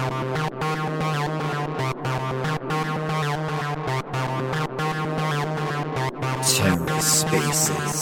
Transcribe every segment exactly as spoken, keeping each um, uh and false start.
TerraSpaces.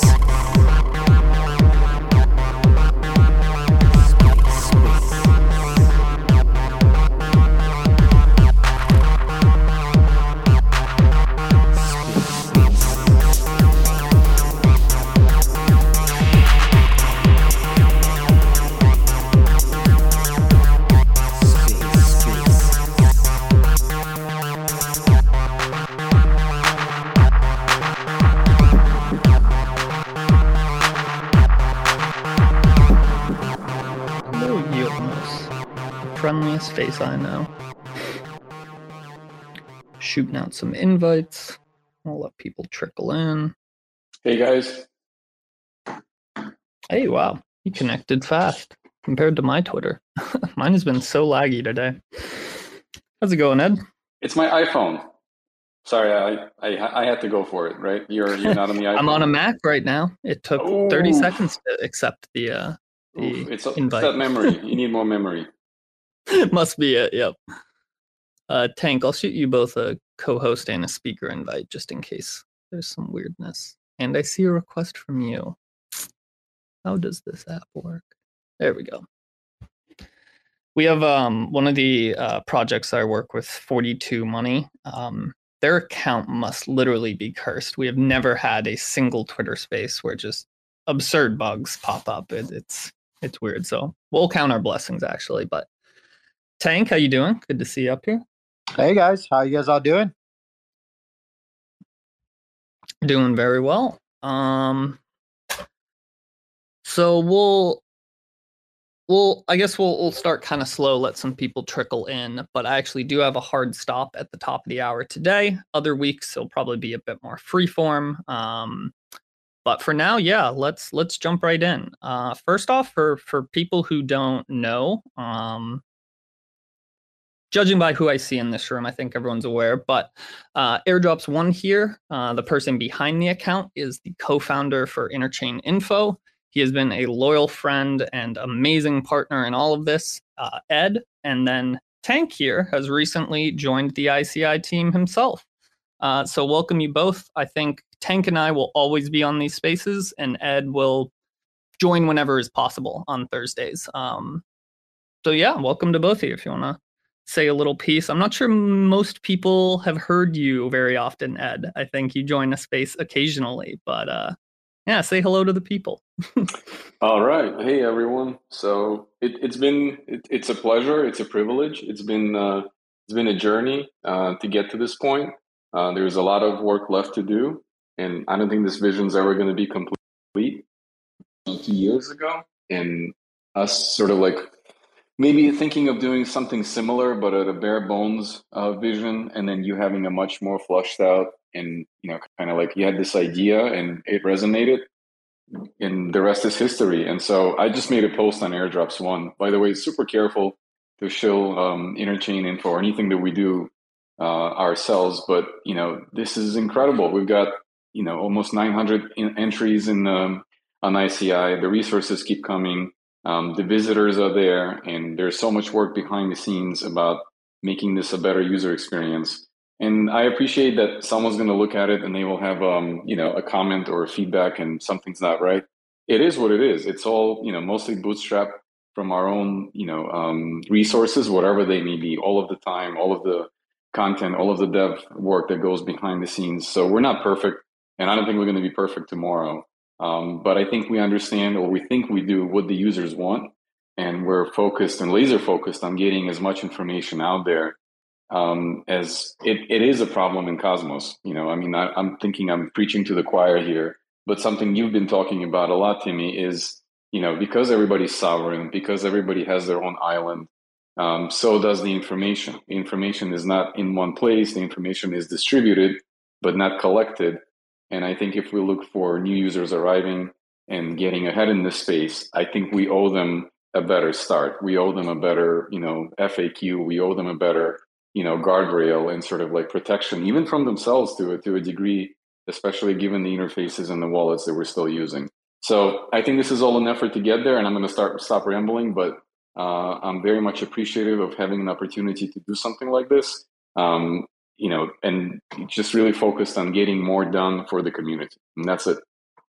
Friendliest face I know. Shooting out some invites. I'll let people trickle in. Hey guys. Hey, wow. You connected fast compared to my Twitter. Mine has been so laggy today. How's it going, Ed? It's my iPhone. Sorry, I I, I had to go for it, right? You're you're not on the iPhone. I'm on a Mac right now. It took Ooh. thirty seconds to accept the, uh, the Oof, it's, a, invite. It's that memory. You need more memory. Must be it, yep. Uh, Tank, I'll shoot you both a co-host and a speaker invite just in case there's some weirdness. And I see a request from you. How does this app work? There we go. We have um, one of the uh, projects that I work with, forty-two Money. Um, their account must literally be cursed. We have never had a single Twitter space where just absurd bugs pop up. It, it's it's weird. So we'll count our blessings, actually, but Tank, how you doing? Good to see you up here. Hey guys, how you guys all doing? Doing very well. Um, so we'll, we'll, I guess we'll we'll start kind of slow, let some people trickle in. But I actually do have a hard stop at the top of the hour today. Other weeks it'll probably be a bit more freeform. Um, but for now, yeah, let's let's jump right in. Uh, first off, for for people who don't know, um. Judging by who I see in this room, I think everyone's aware, but uh, Airdrops One here, uh, the person behind the account is the co-founder for Interchain Info. He has been a loyal friend and amazing partner in all of this, uh, Ed. And then Tank here has recently joined the I C I team himself. Uh, so welcome you both. I think Tank and I will always be on these spaces, and Ed will join whenever is possible on Thursdays. Um, so yeah, welcome to both of you if you want to say a little piece. I'm not sure most people have heard you very often, Ed. I think you join a space occasionally, but uh, yeah, say hello to the people. All right. Hey, everyone. So it, it's been, it, it's a pleasure. It's a privilege. It's been, uh, it's been a journey uh, to get to this point. Uh, there's a lot of work left to do, and I don't think this vision's ever going to be complete. Two years ago, and us sort of like maybe thinking of doing something similar, but at a bare bones uh, vision, and then you having a much more flushed out and, you know, kind of like you had this idea and it resonated, and the rest is history. And so I just made a post on Airdrops One. By the way, super careful to show um, Interchain Info or anything that we do uh, ourselves, but, you know, this is incredible. We've got, you know, almost nine hundred in entries in um, on I C I. The resources keep coming. Um, the visitors are there, and there's so much work behind the scenes about making this a better user experience. And I appreciate that someone's going to look at it and they will have, um, you know, a comment or a feedback and something's not right. It is what it is. It's all, you know, mostly bootstrapped from our own, you know, um, resources, whatever they may be, all of the time, all of the content, all of the dev work that goes behind the scenes. So we're not perfect, and I don't think we're going to be perfect tomorrow. Um, but I think we understand, or we think we do, what the users want, and we're focused and laser focused on getting as much information out there um, as it, it is a problem in Cosmos. You know, I mean, I, I'm thinking I'm preaching to the choir here, but something you've been talking about a lot, Timmy, is, you know, because everybody's sovereign, because everybody has their own island, um, so does the information. The information is not in one place. The information is distributed, but not collected. And I think if we look for new users arriving and getting ahead in this space, I think we owe them a better start. We owe them a better, you know, F A Q. We owe them a better, you know, guardrail and sort of like protection, even from themselves to a, to a degree, especially given the interfaces and the wallets that we're still using. So I think this is all an effort to get there, and I'm going to start stop rambling, but Uh, I'm very much appreciative of having an opportunity to do something like this. Um, you know, and just really focused on getting more done for the community. And that's it.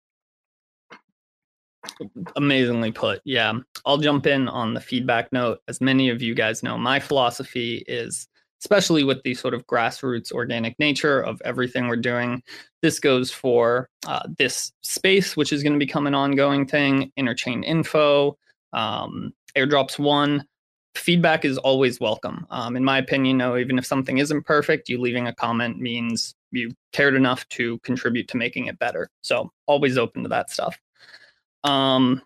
Amazingly put. Yeah. I'll jump in on the feedback note. As many of you guys know, my philosophy is, especially with the sort of grassroots organic nature of everything we're doing, this goes for uh, this space, which is going to become an ongoing thing, Interchain Info, um, Airdrops One. Feedback is always welcome. Um, in my opinion, no, even if something isn't perfect, you leaving a comment means you cared enough to contribute to making it better. So always open to that stuff. Um,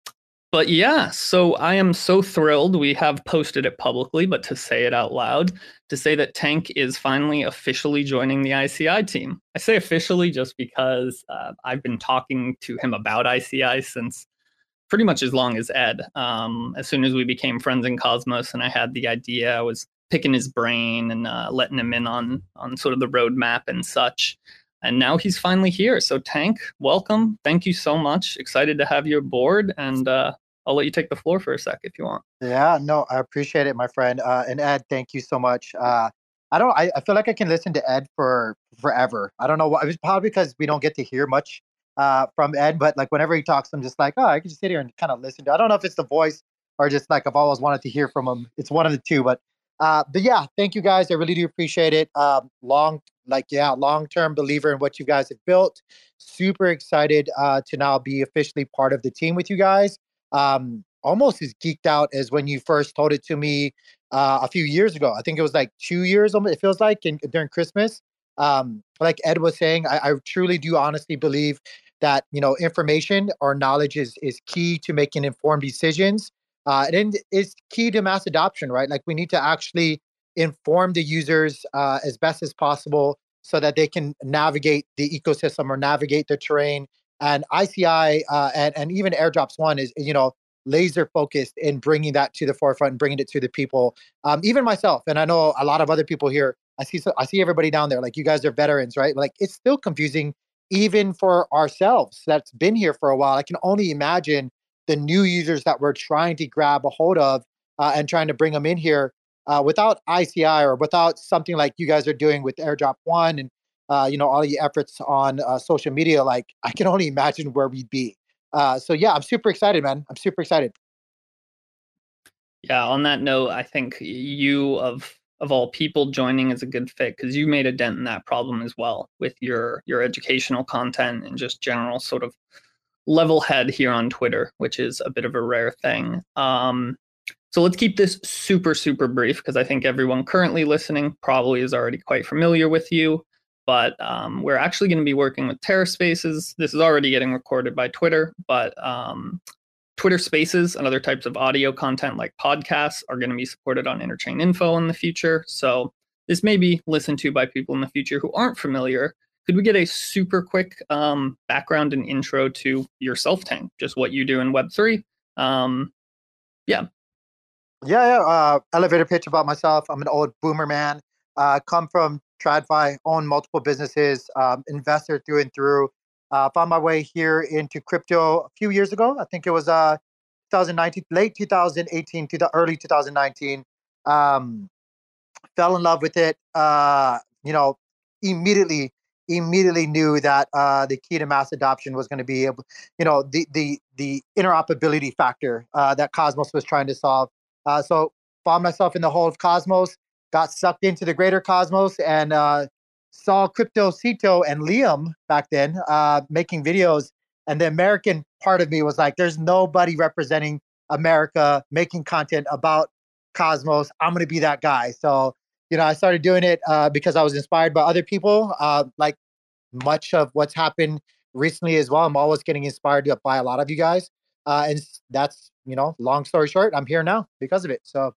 but yeah, so I am so thrilled. We have posted it publicly, but to say it out loud, to say that Tank is finally officially joining the I C I team. I say officially just because uh, I've been talking to him about I C I since pretty much as long as Ed. Um, as soon as we became friends in Cosmos and I had the idea, I was picking his brain and uh, letting him in on on sort of the roadmap and such. And now he's finally here. So Tank, welcome. Thank you so much. Excited to have you aboard. And uh, I'll let you take the floor for a sec if you want. Yeah, no, I appreciate it, my friend. Uh, and Ed, thank you so much. Uh, I don't. I, I feel like I can listen to Ed for forever. I don't know why. It was probably because we don't get to hear much uh, from Ed. But like whenever he talks, I'm just like, oh, I can just sit here and kind of listen to. I don't know if it's the voice or just like I've always wanted to hear from him. It's one of the two. But uh, but yeah, thank you guys. I really do appreciate it. Um, long, like yeah, long term believer in what you guys have built. Super excited uh, to now be officially part of the team with you guys. Um, almost as geeked out as when you first told it to me uh, a few years ago. I think it was like two years, it feels like, in, during Christmas. Um, like Ed was saying, I, I truly do honestly believe that, you know, information or knowledge is is key to making informed decisions. Uh, and it's key to mass adoption, right? Like we need to actually inform the users uh, as best as possible so that they can navigate the ecosystem or navigate the terrain. And I C I uh, and, and even Airdrops One is, you know, laser focused in bringing that to the forefront and bringing it to the people. Um, even myself, and I know a lot of other people here. I see, I see everybody down there. Like you guys are veterans, right? Like it's still confusing, even for ourselves that's been here for a while. I can only imagine the new users that we're trying to grab a hold of uh, and trying to bring them in here uh, without I C I or without something like you guys are doing with Airdrop One and uh, you know all the efforts on uh, social media. Like I can only imagine where we'd be. Uh, so yeah, I'm super excited, man. I'm super excited. Yeah, on that note, I think you of of all people joining is a good fit because you made a dent in that problem as well with your your educational content and just general sort of level head here on Twitter, which is a bit of a rare thing. Um, so let's keep this super, super brief because I think everyone currently listening probably is already quite familiar with you. But um, we're actually going to be working with TerraSpaces. This is already getting recorded by Twitter, but um, Twitter Spaces and other types of audio content like podcasts are going to be supported on Interchain Info in the future. So this may be listened to by people in the future who aren't familiar. Could we get a super quick um, background and intro to yourself, Tank? Just what you do in Web three? Um, yeah. Yeah, yeah. Uh, elevator pitch about myself. I'm an old boomer man. Uh, come from TradFi, own multiple businesses, um, investor through and through. Uh, found my way here into crypto a few years ago. I think it was uh, twenty nineteen, late twenty eighteen to the early twenty nineteen. Um, fell in love with it. Uh, you know, immediately, immediately knew that uh, the key to mass adoption was going to be able, you know, the the the interoperability factor uh, that Cosmos was trying to solve. Uh, so found myself in the whole of Cosmos, got sucked into the greater Cosmos, and uh, saw Crypto Cito and Liam back then uh, making videos. And the American part of me was like, "There's nobody representing America making content about Cosmos. I'm going to be that guy." So you know, I started doing it uh, because I was inspired by other people. Uh, like much of what's happened recently as well, I'm always getting inspired by a lot of you guys, uh, and that's you know, long story short, I'm here now because of it. So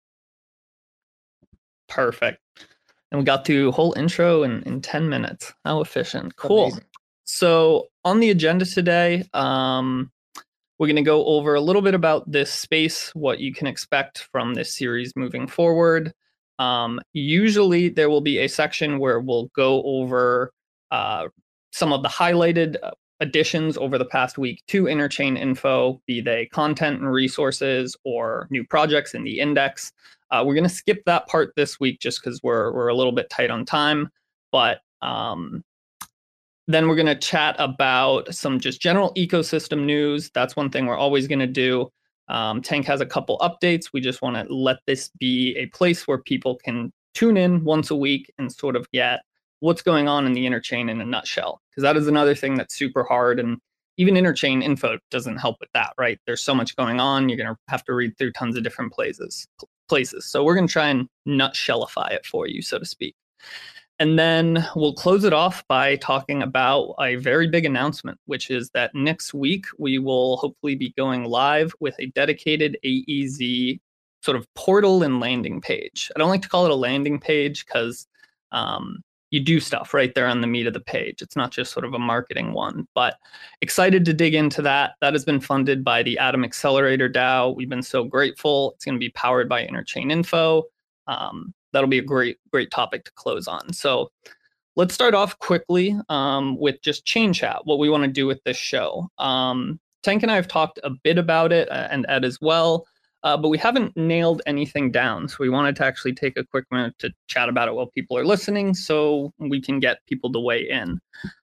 perfect. And we got through whole intro in, in ten minutes. How efficient. Cool. Amazing. So on the agenda today, um, we're going to go over a little bit about this space, what you can expect from this series moving forward. Um, usually there will be a section where we'll go over uh, some of the highlighted additions over the past week to Interchain info, be they content and resources or new projects in the index. Uh, we're going to skip that part this week just because we're we're a little bit tight on time. But um, then we're going to chat about some just general ecosystem news. That's one thing we're always going to do. Um, Tank has a couple updates. We just want to let this be a place where people can tune in once a week and sort of get what's going on in the Interchain in a nutshell. Because that is another thing that's super hard. And even Interchain info doesn't help with that, right? There's so much going on. You're going to have to read through tons of different places. places. So we're going to try and nutshellify it for you, so to speak. And then we'll close it off by talking about a very big announcement, which is that next week we will hopefully be going live with a dedicated A E Z sort of portal and landing page. I don't like to call it a landing page because um, you do stuff right there on the meat of the page. It's not just sort of a marketing one, but excited to dig into that. That has been funded by the Atom Accelerator DAO. We've been so grateful. It's going to be powered by Interchain Info. Um, that'll be a great, great topic to close on. So let's start off quickly um, with just Chain Chat, what we want to do with this show. Um, Tank and I have talked a bit about it, uh, and Ed as well, uh, but we haven't nailed anything down. So we wanted to actually take a quick minute to chat about it while people are listening so we can get people to weigh in.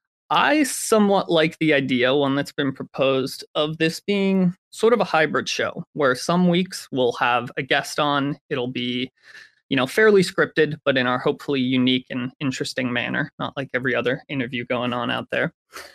I somewhat like the idea, one that's been proposed, of this being sort of a hybrid show where some weeks we'll have a guest on. It'll be, you know, fairly scripted, but in our hopefully unique and interesting manner, not like every other interview going on out there.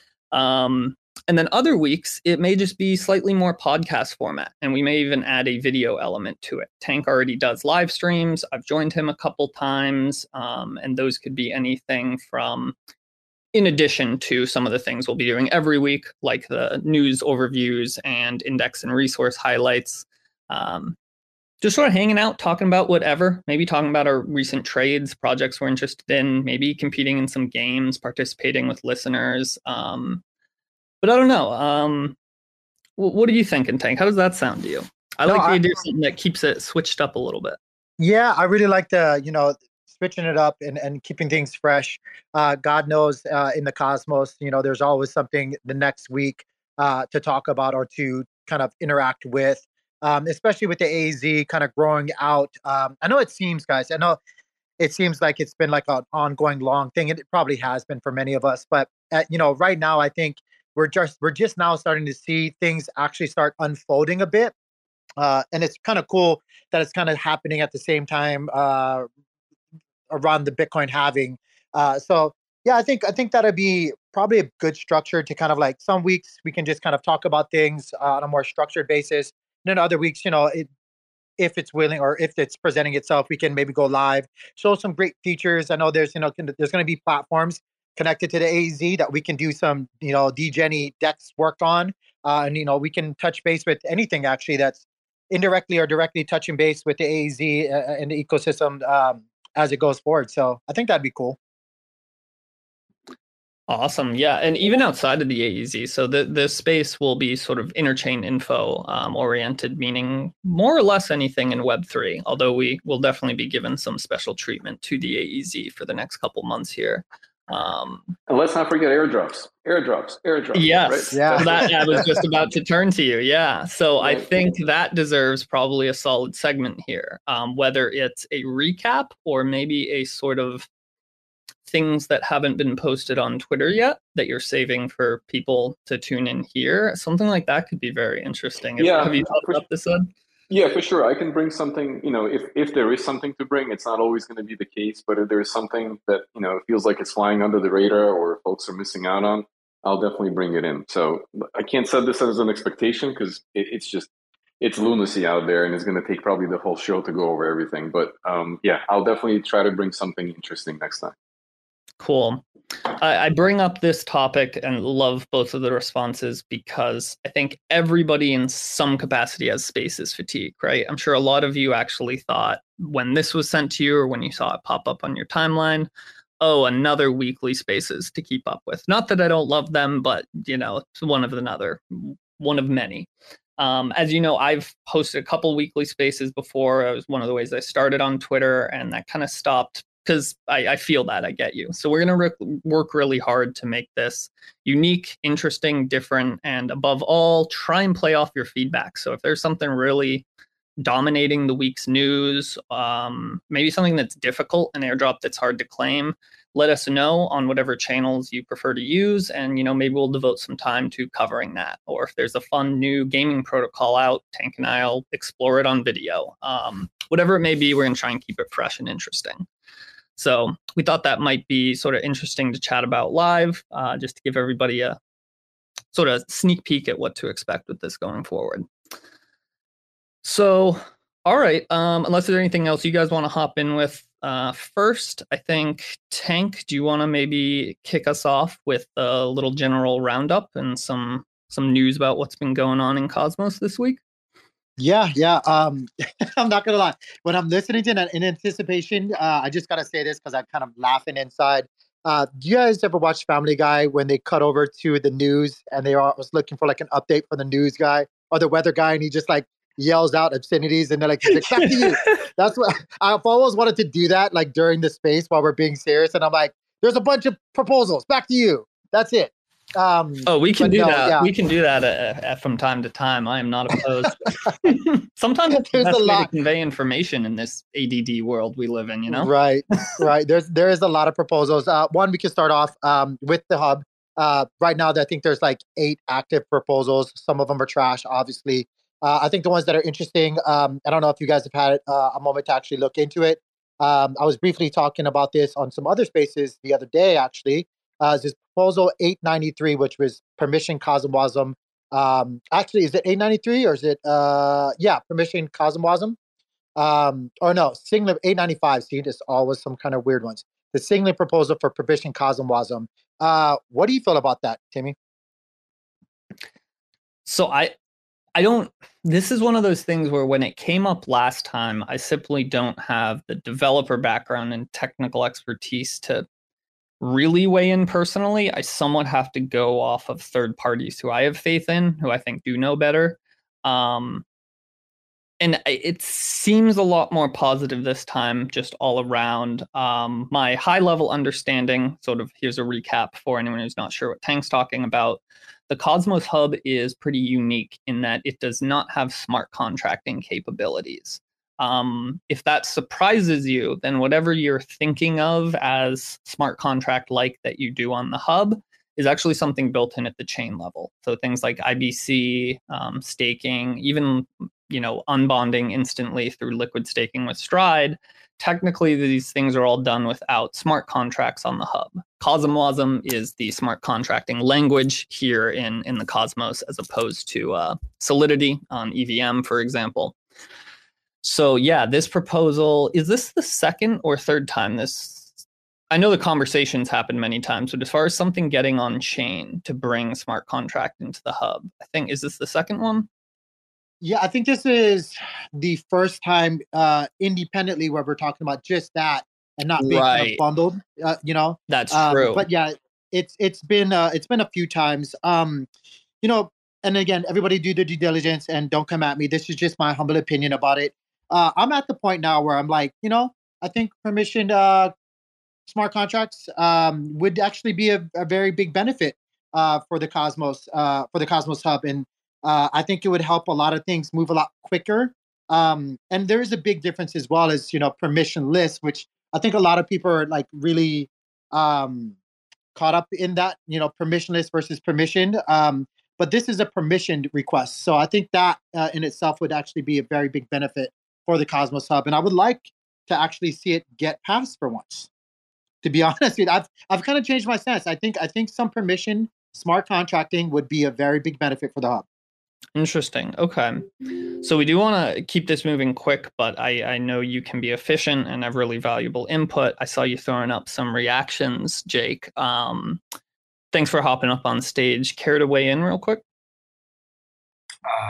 Um, and then other weeks, it may just be slightly more podcast format, and we may even add a video element to it. Tank already does live streams. I've joined him a couple times, um, and those could be anything from, in addition to some of the things we'll be doing every week, like the news overviews and index and resource highlights. Um, just sort of hanging out, talking about whatever, maybe talking about our recent trades, projects we're interested in, maybe competing in some games, participating with listeners. Um, but I don't know. Um, what, what are you thinking, Tank? How does that sound to you? I No, like the I- idea of something that keeps it switched up a little bit. Yeah, I really like the, you know, switching it up and, and keeping things fresh. Uh, God knows uh, in the cosmos, you know, there's always something the next week uh, to talk about or to kind of interact with, um, especially with the A Z kind of growing out. Um, I know it seems, guys, I know it seems like it's been like an ongoing long thing, and it probably has been for many of us. But, at, you know, right now, I think we're just we're just now starting to see things actually start unfolding a bit. Uh, and it's kind of cool that it's kind of happening at the same time uh, around the Bitcoin halving. Uh, so yeah, I think I think that'd be probably a good structure to kind of like some weeks we can just kind of talk about things uh, on a more structured basis. And then other weeks, you know, it, if it's willing or if it's presenting itself, we can maybe go live, show some great features. I know there's you know there's going to be platforms connected to the A Z that we can do some you know D-Gen decks work on, uh, and you know we can touch base with anything actually that's indirectly or directly touching base with the A Z uh, and the ecosystem um, as it goes forward. So I think that'd be cool. Awesome. Yeah. And even outside of the A E Z, so the, the space will be sort of interchain info um, oriented, meaning more or less anything in Web three, although we will definitely be given some special treatment to the A E Z for the next couple months here. Um, and let's not forget airdrops, airdrops, airdrops. Yes. Right? Yeah. So that I was just about to turn to you. Yeah. So Right. I think that deserves probably a solid segment here, um, whether it's a recap or maybe a sort of things that haven't been posted on Twitter yet that you're saving for people to tune in here. Something like that could be very interesting. If, Yeah, have you thought for- about this, Ed? Yeah, for sure. I can bring something, you know, if, if there is something to bring, it's not always going to be the case, but if there's something that, you know, feels like it's flying under the radar or folks are missing out on, I'll definitely bring it in. So I can't set this as an expectation because it, it's just, it's lunacy out there and it's going to take probably the whole show to go over everything. But um, yeah, I'll definitely try to bring something interesting next time. Cool. I, I bring up this topic and love both of the responses because I think everybody in some capacity has spaces fatigue, right? I'm sure a lot of you actually thought when this was sent to you or when you saw it pop up on your timeline, oh, another weekly spaces to keep up with. Not that I don't love them, but, you know, it's one of another, one of many. Um, as you know, I've hosted a couple weekly spaces before. It was one of the ways I started on Twitter, and that kind of stopped because I, I feel that I get you. So we're going to re- work really hard to make this unique, interesting, different, and above all, try and play off your feedback. So if there's something really dominating the week's news, um, maybe something that's difficult, an airdrop that's hard to claim, let us know on whatever channels you prefer to use, and you know maybe we'll devote some time to covering that. Or if there's a fun new gaming protocol out, Tank and I'll explore it on video. Um, whatever it may be, we're going to try and keep it fresh and interesting. So we thought that might be sort of interesting to chat about live, uh, just to give everybody a sort of sneak peek at what to expect with this going forward. So, all right, um, unless there's anything else you guys want to hop in with uh, first, I think, Tank, do you want to maybe kick us off with a little general roundup and some some news about what's been going on in Cosmos this week? Yeah, yeah. Um, I'm not gonna lie. When I'm listening to that in anticipation, uh, I just gotta say this because I'm kind of laughing inside. Uh, do you guys ever watch Family Guy when they cut over to the news and they are was looking for like an update from the news guy or the weather guy, and he just like yells out obscenities and they're like, like back to you. That's what I've always wanted to do that, like during the space while we're being serious. And I'm like, there's a bunch of proposals. Back to you. That's it. Um, oh, we can do no, that. Yeah. We can do that uh, uh, from time to time. I am not opposed. Sometimes it's the There's best a way lot. to convey information in this A D D world we live in, you know? Right, right. There's there is a lot of proposals. Uh, one, we can start off um, with the hub. Uh, right now, I think there's like eight active proposals. Some of them are trash, obviously. Uh, I think the ones that are interesting. Um, I don't know if you guys have had uh, a moment to actually look into it. Um, I was briefly talking about this on some other spaces the other day, actually. Uh, this proposal eight ninety-three, which was permission CosmWasm. Um, actually, is it eight ninety-three or is it? Uh, yeah, permission CosmWasm. Um, or no, Signet eight ninety-five. See, there's always some kind of weird ones. The Signet proposal for permission CosmWasm. Uh, what do you feel about that, Timmy? So I I don't, this is one of those things where when it came up last time, I simply don't have the developer background and technical expertise to really weigh in personally. I somewhat have to go off of third parties who I have faith in, who I think do know better. Um, and it seems a lot more positive this time, just all around. Um, my high level understanding, sort of, here's a recap for anyone who's not sure what Tank's talking about. The Cosmos Hub is pretty unique in that it does not have smart contracting capabilities. Um, if that surprises you, then whatever you're thinking of as smart contract like that you do on the hub is actually something built in at the chain level. So things like I B C, um, staking, even you know unbonding instantly through liquid staking with Stride. Technically, these things are all done without smart contracts on the hub. CosmWasm is the smart contracting language here in, in the Cosmos, as opposed to uh, Solidity on E V M, for example. So yeah, this proposal, is this the second or third time this? I know the conversations happened many times, but as far as something getting on chain to bring smart contract into the hub, I think, is this the second one? Yeah, I think this is the first time uh, independently where we're talking about just that and not being kind of Right. bundled. Uh, you know, That's um, true. But yeah, it's it's been uh, it's been a few times. Um, you know, and again, everybody do their due diligence and don't come at me. This is just my humble opinion about it. Uh, I'm at the point now where I'm like, you know, I think permissioned uh, smart contracts um, would actually be a, a very big benefit uh, for the Cosmos uh, for the Cosmos Hub, and uh, I think it would help a lot of things move a lot quicker. Um, and there is a big difference as well as you know permissionless, which I think a lot of people are like really um, caught up in that you know permissionless versus permissioned. Um, but this is a permissioned request, so I think that uh, in itself would actually be a very big benefit for the Cosmos Hub, and I would like to actually see it get passed for once. To be honest, with you, I've I've kind of changed my stance. I think I think some permission smart contracting would be a very big benefit for the hub. Interesting. Okay. So we do want to keep this moving quick, but I, I know you can be efficient and have really valuable input. I saw you throwing up some reactions, Jake. Um, thanks for hopping up on stage. Care to weigh in real quick? Uh,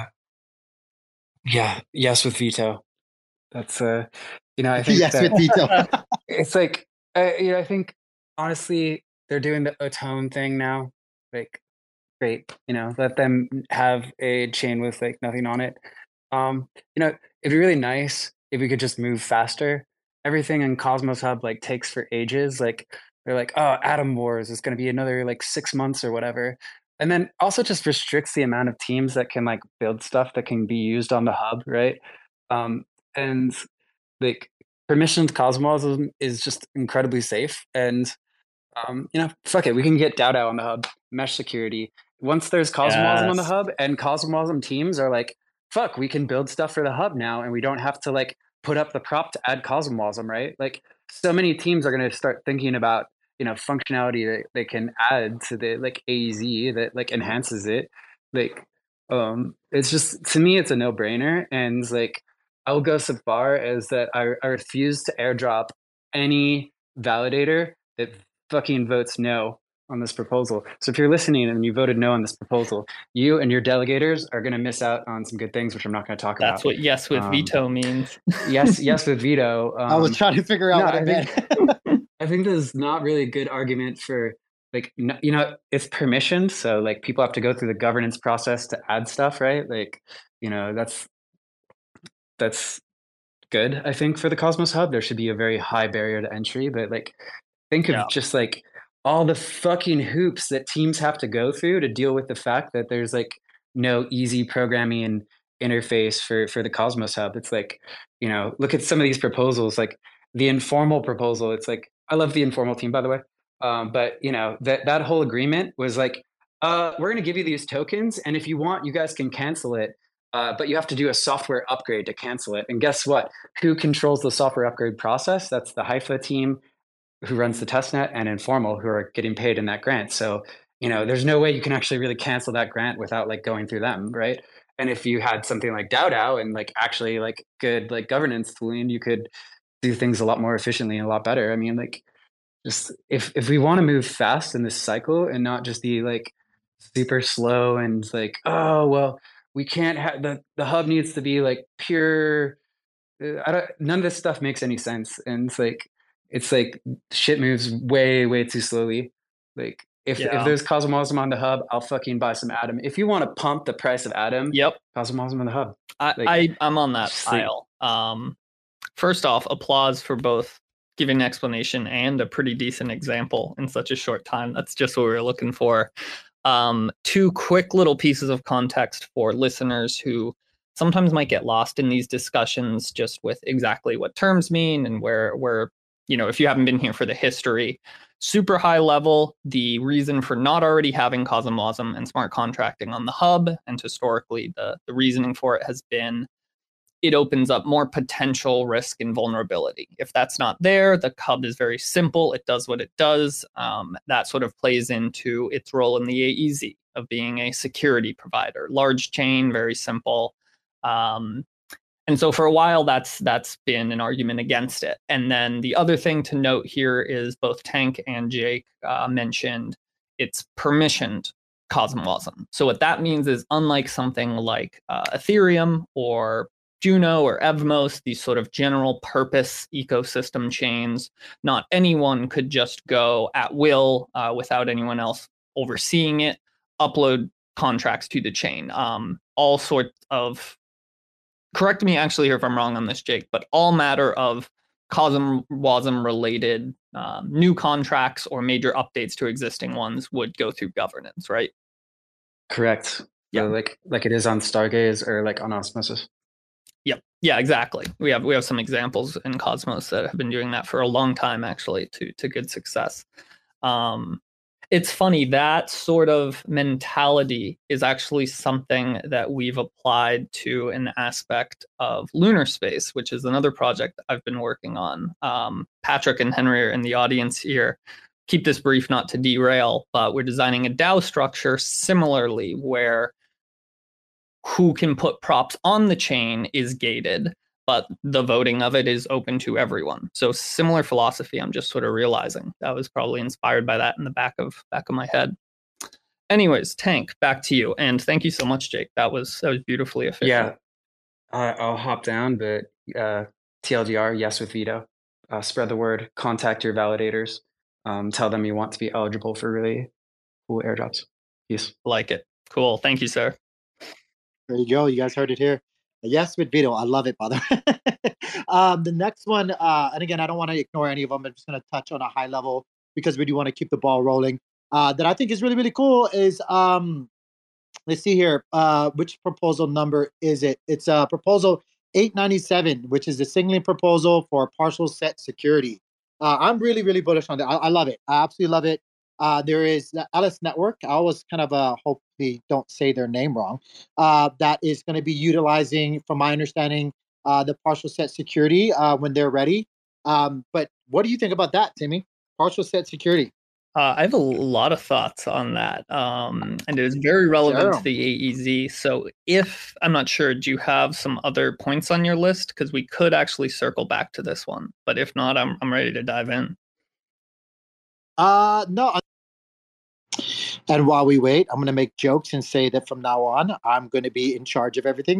yeah. Yes, with veto. That's uh, you know, I think yes, that with veto. it's like uh, you know, I think honestly they're doing the atone thing now. Like, great, you know, let them have a chain with like nothing on it. Um, you know, it'd be really nice if we could just move faster everything in Cosmos Hub like takes for ages. Like they're like, oh, Atom Wars is going to be another like six months or whatever. And then also just restricts the amount of teams that can like build stuff that can be used on the hub, right? Um, and like permissioned Cosmos is just incredibly safe. And um, you know, fuck it, we can get DAO on the hub, mesh security. Once there's Cosmosm yes. on the hub, and Cosmosm teams are like, fuck, we can build stuff for the hub now, and we don't have to like put up the prop to add Cosmosm, right? Like, so many teams are going to start thinking about, you know, functionality that they can add to the like A E Z that like enhances it. Like, um, it's just, to me, it's a no brainer, and like, I'll go so far as that I, I refuse to airdrop any validator that fucking votes no on this proposal. So if you're listening and you voted no on this proposal, you and your delegators are going to miss out on some good things, which I'm not going to talk That's about. That's what yes with um, veto means. yes, yes with veto. Um, I was trying to figure out no, what I, I meant. Think, I think there's not really a good argument for like, you know, it's permissioned. So like people have to go through the governance process to add stuff, right? Like, you know, that's, that's good. I think for the Cosmos Hub, there should be a very high barrier to entry, but like, think of yeah. just like all the fucking hoops that teams have to go through to deal with the fact that there's like no easy programming interface for, for the Cosmos Hub. It's like, you know, look at some of these proposals, like the informal proposal. It's like, I love the informal team, by the way. Um, but you know, that, that whole agreement was like, uh, we're going to give you these tokens. And if you want, you guys can cancel it. Uh, but you have to do a software upgrade to cancel it. And guess what? Who controls the software upgrade process? That's the Hypha team who runs the testnet, and Informal, who are getting paid in that grant. So, you know, there's no way you can actually really cancel that grant without like going through them, right? And if you had something like DAO and like actually like good like governance tooling, you could do things a lot more efficiently and a lot better. I mean, like just if if we want to move fast in this cycle and not just be like super slow and like, oh well, we can't have the the hub needs to be like pure. I don't. None of this stuff makes any sense, and it's like. It's like shit moves way, way too slowly. Like if, yeah. if there's Cosmosm on the hub, I'll fucking buy some Atom. If you want to pump the price of Atom, yep, Cosmosm on the hub. I, like, I I'm on that pile. Um, first off, applause for both giving an explanation and a pretty decent example in such a short time. That's just what we were looking for. Um, two quick little pieces of context for listeners who sometimes might get lost in these discussions just with exactly what terms mean and where where. You know, if you haven't been here for the history, super high level, the reason for not already having Cosmosm and smart contracting on the hub, and historically the, the reasoning for it has been it opens up more potential risk and vulnerability. If that's not there, the hub is very simple. It does what it does. Um, that sort of plays into its role in the A E Z of being a security provider. Large chain, very simple. Um, And so for a while, that's that's been an argument against it. And then the other thing to note here is both Tank and Jake uh, mentioned it's permissioned Cosmosm. So what that means is unlike something like uh, Ethereum or Juno or Evmos, these sort of general purpose ecosystem chains, not anyone could just go at will uh, without anyone else overseeing it, upload contracts to the chain. Um, all sorts of Correct me actually if I'm wrong on this, Jake, but all matter of Cosmosm related um, new contracts or major updates to existing ones would go through governance, right? Correct. Yeah, so like like it is on Stargaze or like on Osmosis. Yep. Yeah, exactly. We have we have some examples in Cosmos that have been doing that for a long time, actually, to to good success. Um, It's funny, that sort of mentality is actually something that we've applied to an aspect of Lunar Space, which is another project I've been working on. Um, Patrick and Henry are in the audience here. Keep this brief, not to derail, but we're designing a DAO structure similarly where who can put props on the chain is gated, but the voting of it is open to everyone. So similar philosophy, I'm just sort of realizing. That was probably inspired by that in the back of back of my head. Anyways, Tank, back to you. And thank you so much, Jake. That was that was beautifully efficient. Yeah, uh, I'll hop down, but uh, T L D R, yes with veto. Uh, spread the word, contact your validators. Um, tell them you want to be eligible for really cool airdrops. Peace. Like it. Cool. Thank you, sir. There you go. You guys heard it here. Yes, with Vito. I love it, by the way. um, the next one, uh, and again, I don't want to ignore any of them. I'm just going to touch on a high level because we do want to keep the ball rolling. Uh, that I think is really, really cool is, um, let's see here. Uh, which proposal number is it? It's uh, proposal eight ninety-seven, which is the singling proposal for partial set security. Uh, I'm really, really bullish on that. I, I love it. I absolutely love it. Uh, there is the Alice Network. I always kind of uh, hope they don't say their name wrong. Uh, that is going to be utilizing, from my understanding, uh, the partial set security uh, when they're ready. Um, but what do you think about that, Timmy? Partial set security. Uh, I have a lot of thoughts on that, um, and it is very relevant Sure. to the A E Z. So, if I'm not sure, do you have some other points on your list? Because we could actually circle back to this one, but if not, I'm I'm ready to dive in. Uh, no. I- And while we wait, I'm going to make jokes and say that from now on, I'm going to be in charge of everything.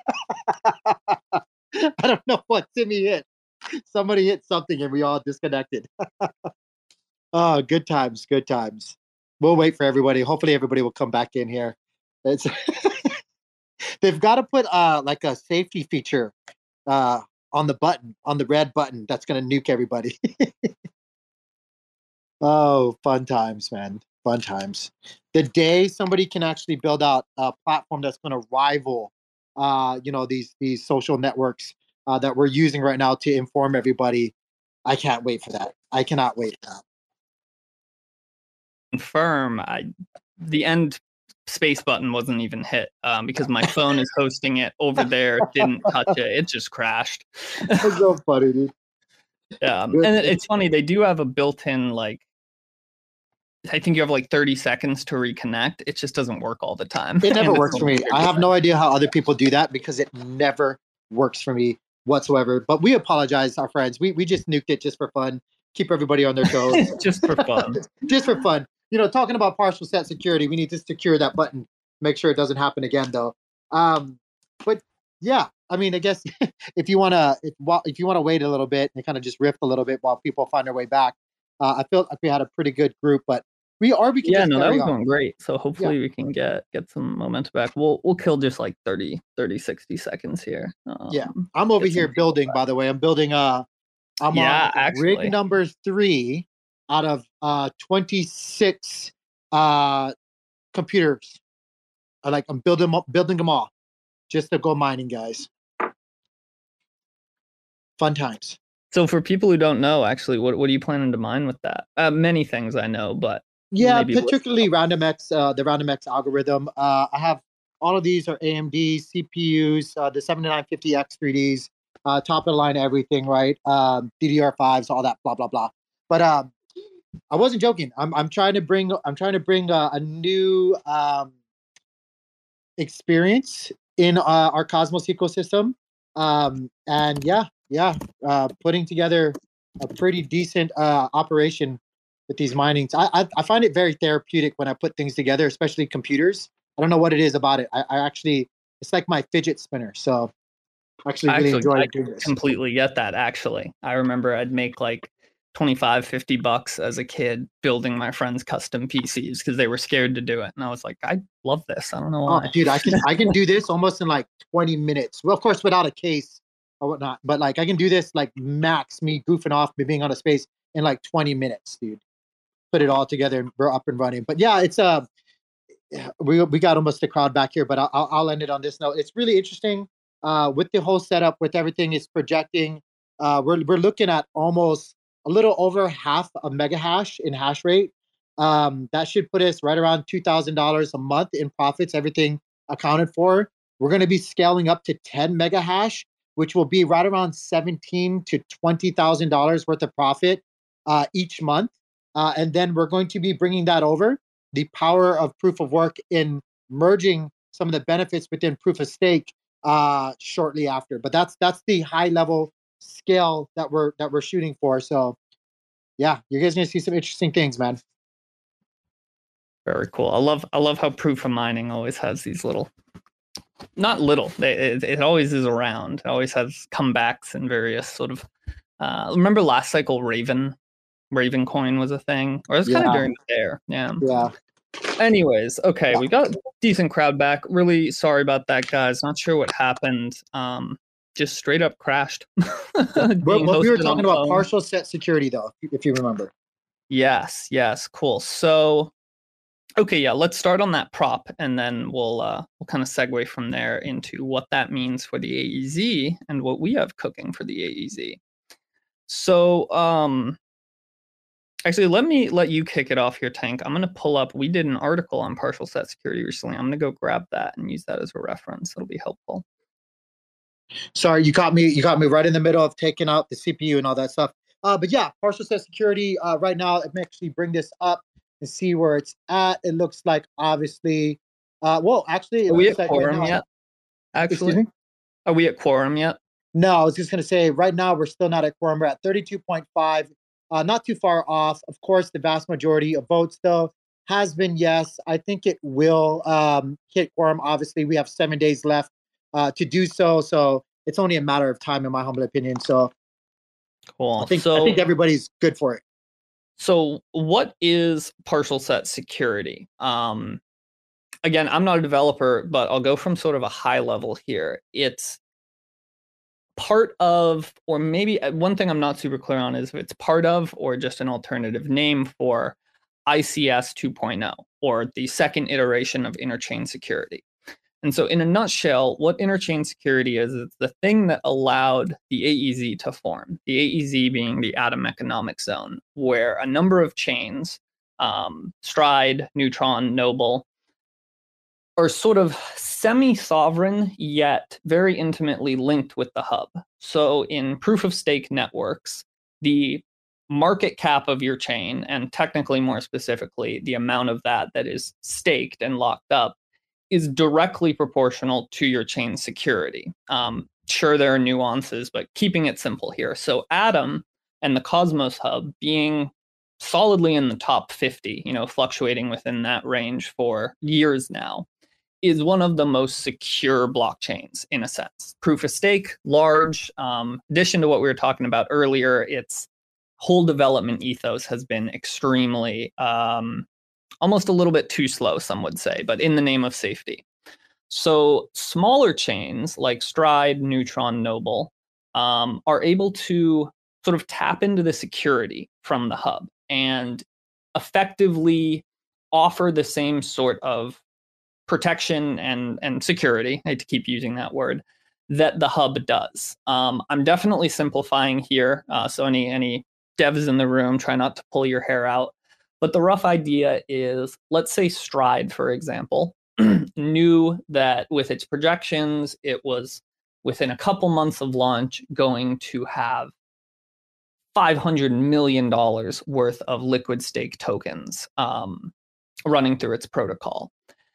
I don't know what Timmy hit. Somebody hit something and we all disconnected. Oh, good times, good times. We'll wait for everybody. Hopefully, everybody will come back in here. It's they've got to put uh like a safety feature uh on the button, on the red button. That's going to nuke everybody. Oh, fun times, man. Fun times. The day somebody can actually build out a platform that's going to rival, uh, you know, these these social networks uh, that we're using right now to inform everybody. I can't wait for that. I cannot wait for that. Confirm, I the end space button wasn't even hit um, because my phone is hosting it over there. Didn't touch it. It just crashed. That's so funny, dude. Yeah, um, Good. and it's funny. They do have a built-in like. I think you have like thirty seconds to reconnect. It just doesn't work all the time. It never And it's works for only me. I have thirty no idea how other people do that because it never works for me whatsoever. But we apologize, our friends. We we just nuked it just for fun. Keep everybody on their toes. seconds. Just for fun. Just for fun. You know, talking about partial set security, we need to secure that button. Make sure it doesn't happen again, though. Um, but yeah, I mean, I guess if you want to, if while if you want to wait a little bit and kind of just riff a little bit while people find their way back, uh, I felt like we had a pretty good group. But we are we can Yeah, just no, that carry was on. going great. So hopefully we can get get some momentum back. We'll we'll kill just like thirty, thirty, sixty seconds here. Um, Yeah, I'm over get some here people building. back. By the way, I'm building. Uh, I'm Yeah, on actually. rig number three out of uh twenty-six uh computers. I like I'm building them up, building them all, just to go mining, guys. Fun times. So for people who don't know, actually, what what are you planning to mine with that? Uh, many things I know, but Yeah, maybe list particularly a couple. RandomX, uh, the RandomX algorithm. Uh, I have all of these are A M D C P Us, uh, the seventy-nine fifty X three Ds, uh, top of the line everything, right? Um, D D R fives, all that, blah blah blah. But um, I wasn't joking. I'm I'm trying to bring I'm trying to bring a, a new um, experience in uh, our Cosmos ecosystem. Um, and yeah, yeah, uh, putting together a pretty decent uh, operation with these minings. I, I I find it very therapeutic when I put things together, especially computers. I don't know what it is about it. I, I actually it's like my fidget spinner. So I actually really Actually, enjoy I doing this. completely get that, actually. I remember I'd make like twenty-five, fifty bucks as a kid building my friends' custom P Cs because they were scared to do it. And I was like, I love this. I don't know Oh, why. dude, I can I can do this almost in like twenty minutes. Well, of course, without a case or whatnot. But like I can do this like max me goofing off, me being on a space in like twenty minutes, dude. Put it all together and we're up and running. But yeah, it's uh we we got almost the crowd back here, but I'll I'll end it on this note. It's really interesting uh with the whole setup, with everything it's projecting. Uh we're we're looking at almost a little over half a mega hash in hash rate. Um that should put us right around two thousand dollars a month in profits, everything accounted for. We're going to be scaling up to ten mega hash, which will be right around seventeen to twenty thousand dollars worth of profit uh each month. Uh, and then we're going to be bringing that over the power of proof of work in merging some of the benefits within proof of stake uh, shortly after. But that's that's the high level scale that we're that we're shooting for. So yeah, you guys gonna see some interesting things, man. Very cool. I love I love how proof of mining always has these little, not little. It, it always is around. It always has comebacks and various sort of. Uh, remember last cycle Raven, Raven coin was a thing, or it was kind of Yeah. during the there. Yeah. Yeah. Anyways, okay, we got decent crowd back. Really sorry about that, guys. Not sure what happened. Um, just straight up crashed. But Being what we were hosted on talking about phone. partial set security, though, if you, if you remember. Yes, yes, cool. So, okay, yeah, let's start on that prop, and then we'll uh, we'll kind of segue from there into what that means for the A E Z and what we have cooking for the A E Z. So, um, actually, let me let you kick it off here, Tank. I'm going to pull up. We did an article on partial set security recently. I'm going to go grab that and use that as a reference. It'll be helpful. Sorry, you caught me. You caught me right in the middle of taking out the C P U and all that stuff. Uh, but yeah, partial set security. Uh, right now, let me actually bring this up and see where it's at. It looks like obviously. Uh, well, actually, it Are we looks at like quorum right now, yet? Actually, excuse me? Are we at quorum yet? No, I was just going to say right now we're still not at quorum. We're at thirty-two point five, uh, not too far off. Of course, the vast majority of votes though has been yes. I think it will um, hit quorum. Obviously, we have seven days left uh, to do so. So it's only a matter of time, in my humble opinion. So Cool. I think so, I think everybody's good for it. So, what is partial set security? Um, again, I'm not a developer, but I'll go from sort of a high level here. It's part of, or maybe one thing I'm not super clear on is if it's part of or just an alternative name for I C S two point oh, or the second iteration of interchain security. And so in a nutshell, what interchain security is, it's the thing that allowed the A E Z to form, the A E Z being the Atom Economic Zone, where a number of chains, um, Stride, Neutron, Noble, are sort of semi-sovereign, yet very intimately linked with the hub. So in proof-of-stake networks, the market cap of your chain, and technically more specifically, the amount of that that is staked and locked up, is directly proportional to your chain security. Um, sure, there are nuances, but keeping it simple here. So Atom and the Cosmos Hub being solidly in the top fifty, you know, fluctuating within that range for years now, is one of the most secure blockchains in a sense. Proof of stake, large. Um, addition to what we were talking about earlier, its whole development ethos has been extremely, um, almost a little bit too slow, some would say, but in the name of safety. So smaller chains like Stride, Neutron, Noble um, are able to sort of tap into the security from the hub and effectively offer the same sort of protection and and security, I hate to keep using that word, that the hub does. Um, I'm definitely simplifying here, uh, so any any devs in the room, try not to pull your hair out. But the rough idea is, let's say Stride, for example, knew that with its projections, it was within a couple months of launch going to have five hundred million dollars worth of liquid stake tokens um, running through its protocol.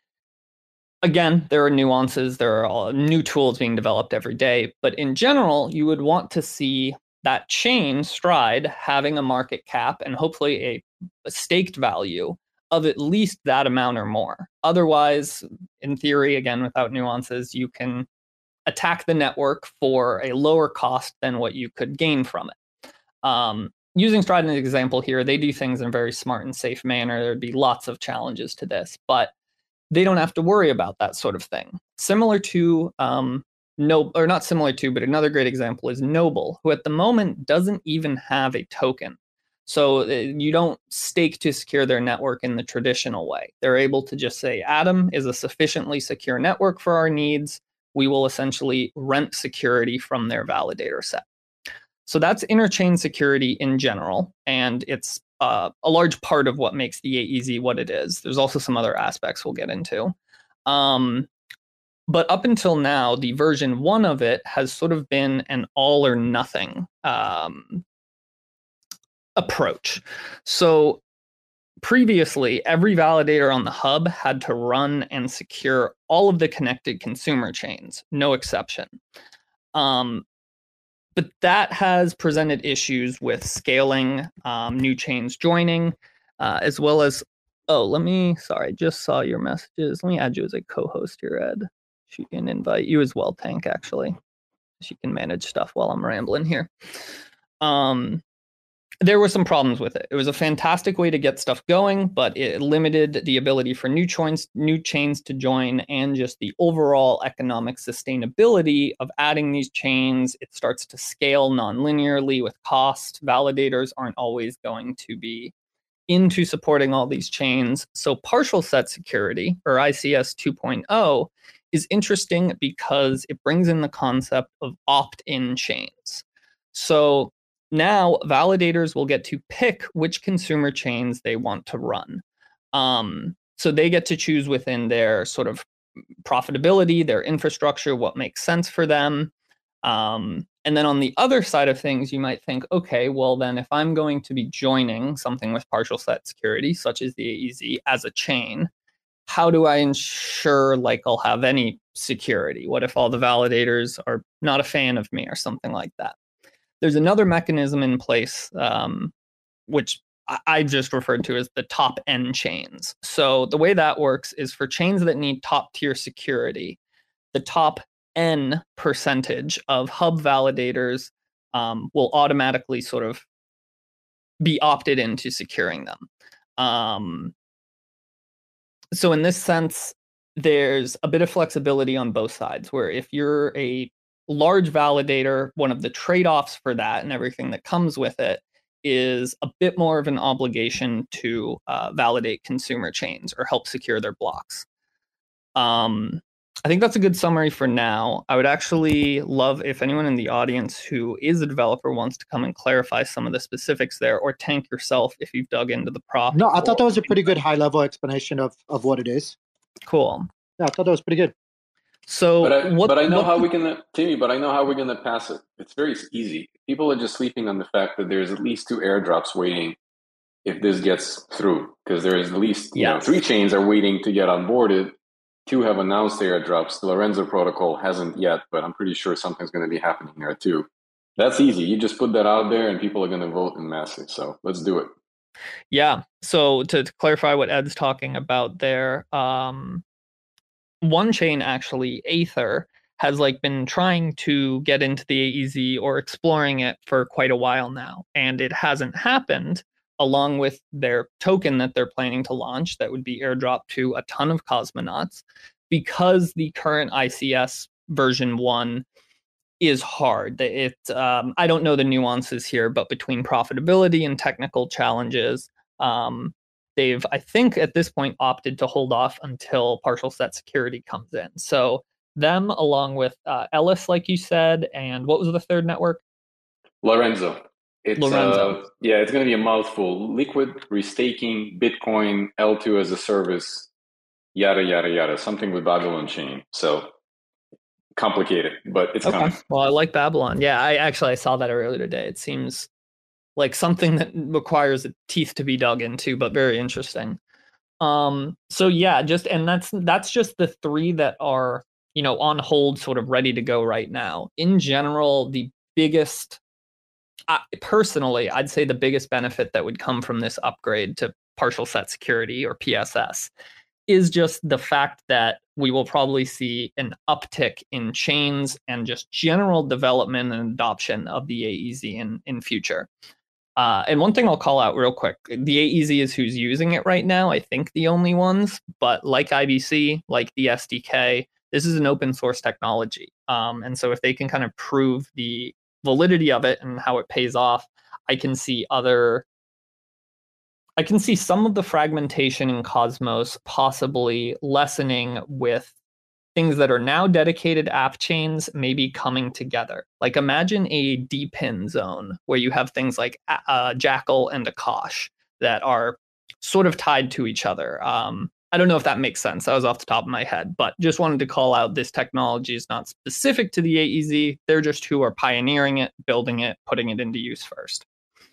Again, there are nuances. There are new tools being developed every day. But in general, you would want to see that chain, Stride, having a market cap and hopefully a, a staked value of at least that amount or more. Otherwise, in theory, again, without nuances, you can attack the network for a lower cost than what you could gain from it. Um, using Stride as an example here, they do things in a very smart and safe manner. There'd be lots of challenges to this, but they don't have to worry about that sort of thing. Similar to, um, no, or not similar to, but another great example is Noble, who at the moment doesn't even have a token. So you don't stake to secure their network in the traditional way. They're able to just say, Atom is a sufficiently secure network for our needs. We will essentially rent security from their validator set. So that's interchain security in general, and it's uh, a large part of what makes the A E Z what it is. There's also some other aspects we'll get into. Um, but up until now, the version one of it has sort of been an all or nothing um, approach. So previously, every validator on the hub had to run and secure all of the connected consumer chains, no exception. Um, But that has presented issues with scaling, um, new chains joining, uh, as well as, oh, let me, sorry, I just saw your messages. Let me add you as a co-host here, Ed. She can invite you as well, Tank, actually. She can manage stuff while I'm rambling here. Um, there were some problems with it. It was a fantastic way to get stuff going, but it limited the ability for new chains, new chains to join, and just the overall economic sustainability of adding these chains. It starts to scale non-linearly with cost. Validators aren't always going to be into supporting all these chains. So partial set security, or I C S two point oh, is interesting because it brings in the concept of opt-in chains. So now validators will get to pick which consumer chains they want to run. Um, so they get to choose within their sort of profitability, their infrastructure, what makes sense for them. Um, and then on the other side of things, you might think, okay, well then if I'm going to be joining something with partial set security, such as the A E Z, as a chain, how do I ensure like I'll have any security? What if all the validators are not a fan of me or something like that? There's another mechanism in place, um, which I, I just referred to as the top N chains. So the way that works is for chains that need top tier security, the top N percentage of hub validators um, will automatically sort of be opted into securing them. Um, so in this sense, there's a bit of flexibility on both sides, where if you're a large validator, one of the trade-offs for that and everything that comes with it is a bit more of an obligation to uh, validate consumer chains or help secure their blocks. Um, I think that's a good summary for now. I would actually love if anyone in the audience who is a developer wants to come and clarify some of the specifics there, or Tank yourself if you've dug into the prop. No, I thought that was a pretty good high-level explanation of, of what it is. Cool. Yeah, I thought that was pretty good. So, but I, what, but I know what, how we're gonna, Timmy. But I know how we're gonna pass it. It's very easy. People are just sleeping on the fact that there's at least two airdrops waiting if this gets through, because there is at least you yes. know three chains are waiting to get onboarded. Two have announced airdrops. The Lorenzo protocol hasn't yet, but I'm pretty sure something's going to be happening there too. That's easy. You just put that out there, and people are going to vote in masses. So let's do it. Yeah. So to, to clarify what Ed's talking about there. Um, One chain, actually, Aether, has like been trying to get into the A E Z or exploring it for quite a while now, and it hasn't happened, along with their token that they're planning to launch that would be airdropped to a ton of cosmonauts, because the current I C S version one is hard. It um, I don't know the nuances here, but between profitability and technical challenges, um, they've, I think, at this point opted to hold off until partial set security comes in. So them, along with uh, Ellis, like you said, and what was the third network? Lorenzo. It's, Lorenzo. Uh, yeah, it's going to be a mouthful. Liquid, restaking, Bitcoin, L two as a service, yada, yada, yada. Something with Babylon chain. So complicated, but it's okay. coming. Well, I like Babylon. Yeah, I actually I saw that earlier today. It seems like something that requires teeth to be dug into, but very interesting. Um, so yeah, just and that's that's just the three that are, you know, on hold, sort of ready to go right now. In general, the biggest, uh, personally, I'd say the biggest benefit that would come from this upgrade to partial set security, or P S S, is just the fact that we will probably see an uptick in chains and just general development and adoption of the A E Z in, in future. Uh, and one thing I'll call out real quick, the A E Z is who's using it right now. I think the only ones, but like I B C, like the S D K, this is an open source technology. Um, and so if they can kind of prove the validity of it and how it pays off, I can see other, I can see some of the fragmentation in Cosmos possibly lessening with things that are now dedicated app chains maybe coming together. Like imagine a D PIN zone where you have things like uh, Jackal and Akash that are sort of tied to each other. Um, I don't know if that makes sense. That was off the top of my head, but just wanted to call out this technology is not specific to the A E Z. They're just who are pioneering it, building it, putting it into use first.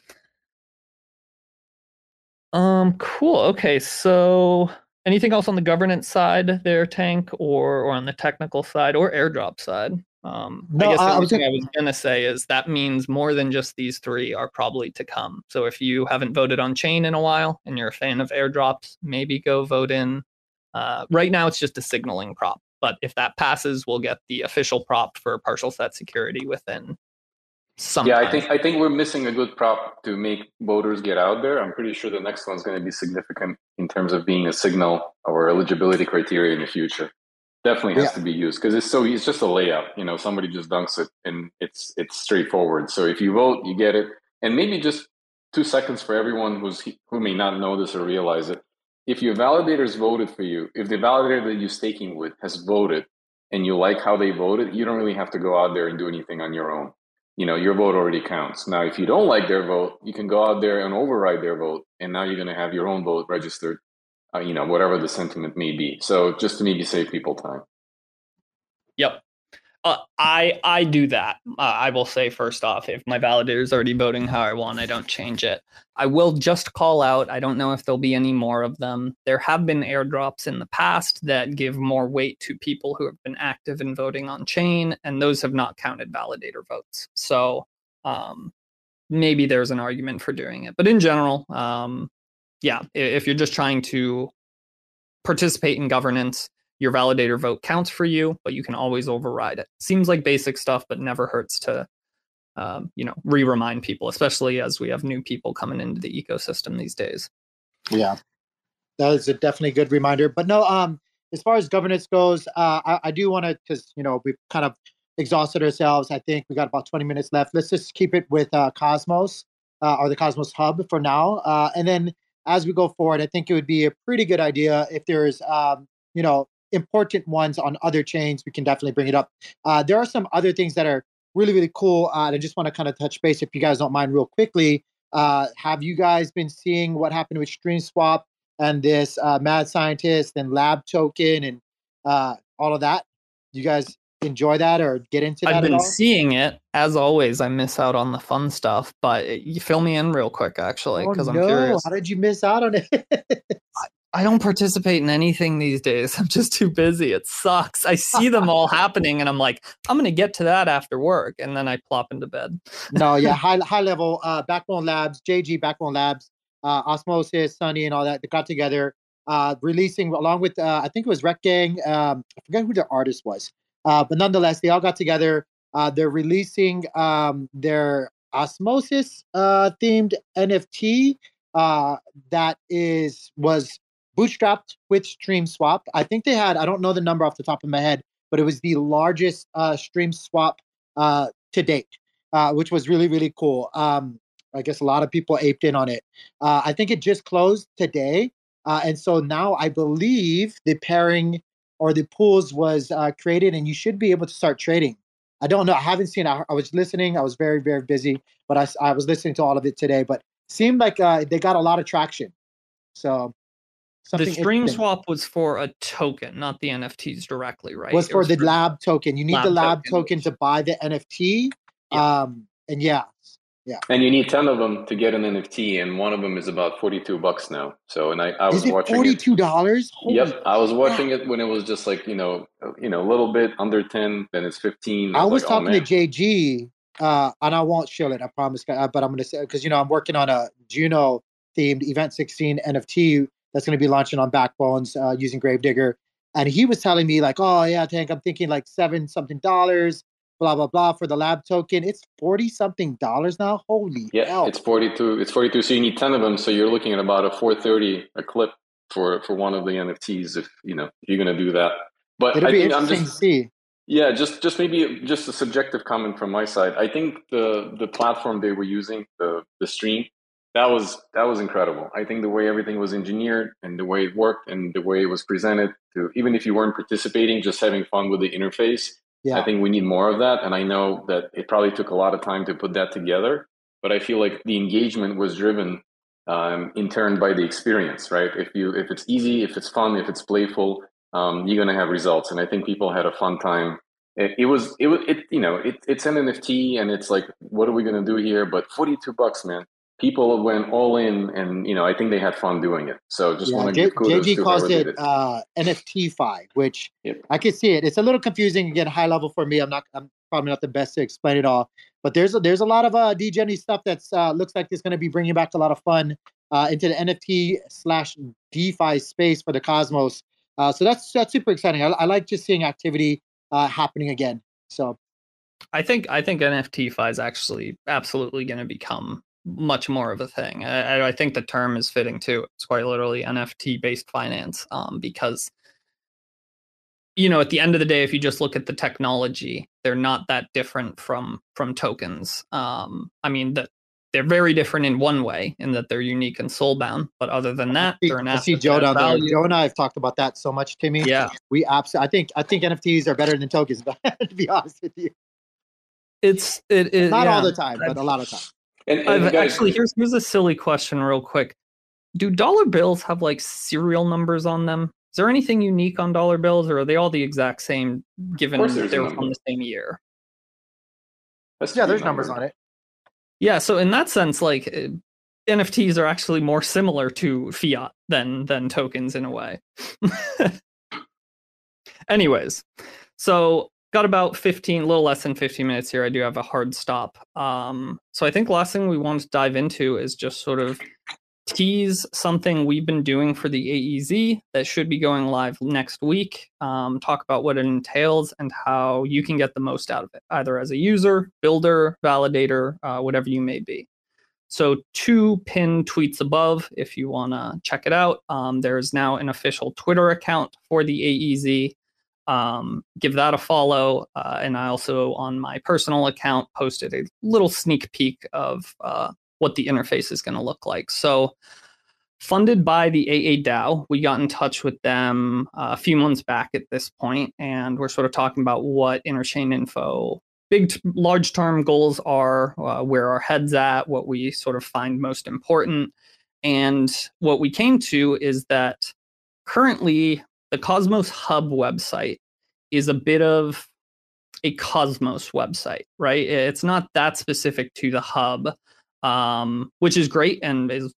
Um, cool. Okay, so anything else on the governance side there, Tank, or or on the technical side, or airdrop side? Um, no, I guess the I only was thing gonna... I was gonna say is that means more than just these three are probably to come. So if you haven't voted on chain in a while and you're a fan of airdrops, maybe go vote in. Uh, right now, it's just a signaling prop, but if that passes, we'll get the official prop for partial set security within Sometimes. Yeah, I think I think we're missing a good prop to make voters get out there. I'm pretty sure the next one's going to be significant in terms of being a signal or eligibility criteria in the future. Definitely has Yeah. to be used because it's so it's just a layup. You know, somebody just dunks it and it's it's straightforward. So if you vote, you get it, and maybe just two seconds for everyone who's who may not know this or realize it. If your validators voted for you, if the validator that you're staking with has voted, and you like how they voted, you don't really have to go out there and do anything on your own. You know, your vote already counts. Now, if you don't like their vote, you can go out there and override their vote, and now you're going to have your own vote registered, uh, you know, whatever the sentiment may be. So just to maybe save people time. Yep. Uh, I I do that. Uh, I will say first off, if my validator is already voting how I want, I don't change it. I will just call out, I don't know if there'll be any more of them. There have been airdrops in the past that give more weight to people who have been active in voting on chain, and those have not counted validator votes. So um, maybe there's an argument for doing it. But in general, um, yeah, if you're just trying to participate in governance, your validator vote counts for you, but you can always override it. Seems like basic stuff, but never hurts to, um, you know, re-remind people, especially as we have new people coming into the ecosystem these days. Yeah, that is a definitely good reminder. But no, um, as far as governance goes, uh, I, I do want to, because, you know, we've kind of exhausted ourselves. I think we got about twenty minutes left. Let's just keep it with uh, Cosmos uh, or the Cosmos Hub for now. Uh, and then as we go forward, I think it would be a pretty good idea if there's, um, you know, important ones on other chains, we can definitely bring it up. Uh, there are some other things that are really, really cool. Uh, and I just want to kind of touch base, if you guys don't mind, real quickly. Uh, have you guys been seeing what happened with StreamSwap and this uh, mad scientist and lab token and uh, all of that? You guys enjoy that or get into that I've at been all? seeing it. As always, I miss out on the fun stuff, but you fill me in real quick, actually, Oh, because I'm no. curious. How did you miss out on it? I don't participate in anything these days. I'm just too busy. It sucks. I see them all happening and I'm like, I'm going to get to that after work. And then I plop into bed. No, yeah, high high level, uh, Backbone Labs, J G Backbone Labs, uh, Osmosis, Sunny, and all that. They got together, uh, releasing along with, uh, I think it was Rec Gang. Um, I forget who the artist was. Uh, but nonetheless, they all got together. Uh, they're releasing um, their Osmosis uh, themed N F T uh, that is was bootstrapped with StreamSwap. I think they had, I don't know the number off the top of my head, but it was the largest uh, StreamSwap uh, to date, uh, which was really, really cool. Um, I guess a lot of people aped in on it. Uh, I think it just closed today. Uh, and so now I believe the pairing or the pools was uh, created and you should be able to start trading. I don't know. I haven't seen it. I, I was listening. I was very, very busy, but I, I was listening to all of it today. But seemed like uh, they got a lot of traction. So the something stream interesting. swap was for a token, not the N F Ts directly, right? Was It for the for lab token. You need lab the lab token, token which- to buy the N F T. Yeah. Um, and yeah, yeah. And you need ten of them to get an N F T, and one of them is about forty-two bucks now. So, and I, I was Is it watching forty-two it. dollars? Yep, I was watching it when it was just like, you know, you know, a little bit under ten, then it's fifteen. I was like, talking oh, to man. J G, uh, and I won't show it, I promise. uh, But I'm going to say, because, you know, I'm working on a Juno themed Event sixteen N F T that's going to be launching on Backbones uh, using Gravedigger. And he was telling me, like, oh, yeah, Tank, I'm thinking like seven something dollars, blah, blah, blah, for the lab token. It's forty something dollars now. Holy Yeah, hell. it's forty-two. It's forty-two. So you need ten of them. So you're looking at about a four thirty a clip for for one of the N F Ts if you know if you're gonna do that. But It'll I be think I'm interesting just to see. yeah, just just maybe just a subjective comment from my side. I think the the platform they were using, the the stream, that was that was incredible. I think the way everything was engineered and the way it worked and the way it was presented to, even if you weren't participating, just having fun with the interface. Yeah. I think we need more of that. And I know that it probably took a lot of time to put that together, but I feel like the engagement was driven um, in turn by the experience, right? If you if it's easy, if it's fun, if it's playful, um, you're gonna have results. And I think people had a fun time. It, it was it was it you know it, it's an N F T and it's like, what are we gonna do here? But forty-two bucks, man. People went all in, and you know I think they had fun doing it. So just Yeah, want to J- give kudos JG to calls whoever did it it. uh, N F T fi, which Yep. I can see it. It's a little confusing again, high level for me. I'm not. I'm probably not the best to explain it all, but there's a, there's a lot of uh, D-Gen-y stuff that's uh, looks like it's going to be bringing back a lot of fun uh, into the N F T slash DeFi space for the Cosmos. Uh, so that's that's super exciting. I, I like just seeing activity uh, happening again. So I think I think N F T Fi is actually absolutely going to become much more of a thing. I, I think the term is fitting too. It's quite literally N F T based finance, um, because you know, at the end of the day, if you just look at the technology, they're not that different from from tokens. Um, I mean, that they're very different in one way, in that they're unique and soul bound. But other than that, I see, they're an I see asset Joe that has down there. value. Joe and I have talked about that so much, Timmy. Yeah, We absolutely. I think I think N F Ts are better than tokens. To be honest with you, it's it, it not yeah. all the time, but a lot of time. And, and I've, guys, actually, here's here's a silly question, real quick. Do dollar bills have like serial numbers on them? Is there anything unique on dollar bills, or are they all the exact same, given course there's a they're number. from the same year? Has to Yeah, be a there's numbers number. on it. Yeah, so in that sense, like uh, N F Ts are actually more similar to fiat than than tokens in a way. Anyways, so got about fifteen, a little less than fifteen minutes here. I do have a hard stop. Um, so I think the last thing we want to dive into is just sort of tease something we've been doing for the A E Z that should be going live next week. Um, talk about what it entails and how you can get the most out of it, either as a user, builder, validator, uh, whatever you may be. So two pinned tweets above if you want to check it out. Um, there's now an official Twitter account for the A E Z. Um, give that a follow. Uh, and I also, on my personal account, posted a little sneak peek of uh, what the interface is going to look like. So funded by the A A DAO, we got in touch with them uh, a few months back at this point, and we're sort of talking about what Interchain Info big, t- large term goals are, uh, where our head's at, what we sort of find most important. And what we came to is that currently the Cosmos Hub website is a bit of a Cosmos website, right? It's not that specific to the hub, um, which is great and is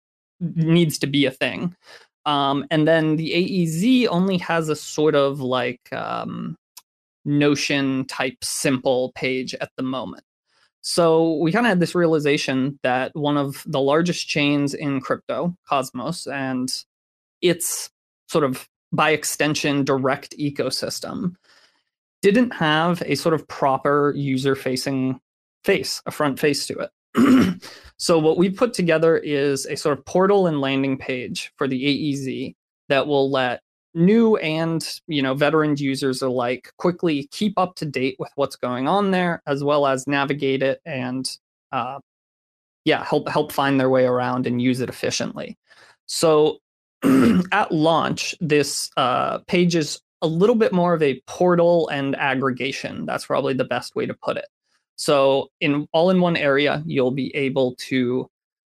needs to be a thing. Um, and then the A E Z only has a sort of like um, Notion type simple page at the moment. So we kind of had this realization that one of the largest chains in crypto, Cosmos, and its sort of by extension direct ecosystem, didn't have a sort of proper user-facing face, a front face to it. So what we put together is a sort of portal and landing page for the A E Z that will let new and, you know, veteran users alike quickly keep up to date with what's going on there, as well as navigate it and uh, yeah, help help find their way around and use it efficiently. So at launch, this uh, page is a little bit more of a portal and aggregation. That's probably the best way to put it. So in all in one area, you'll be able to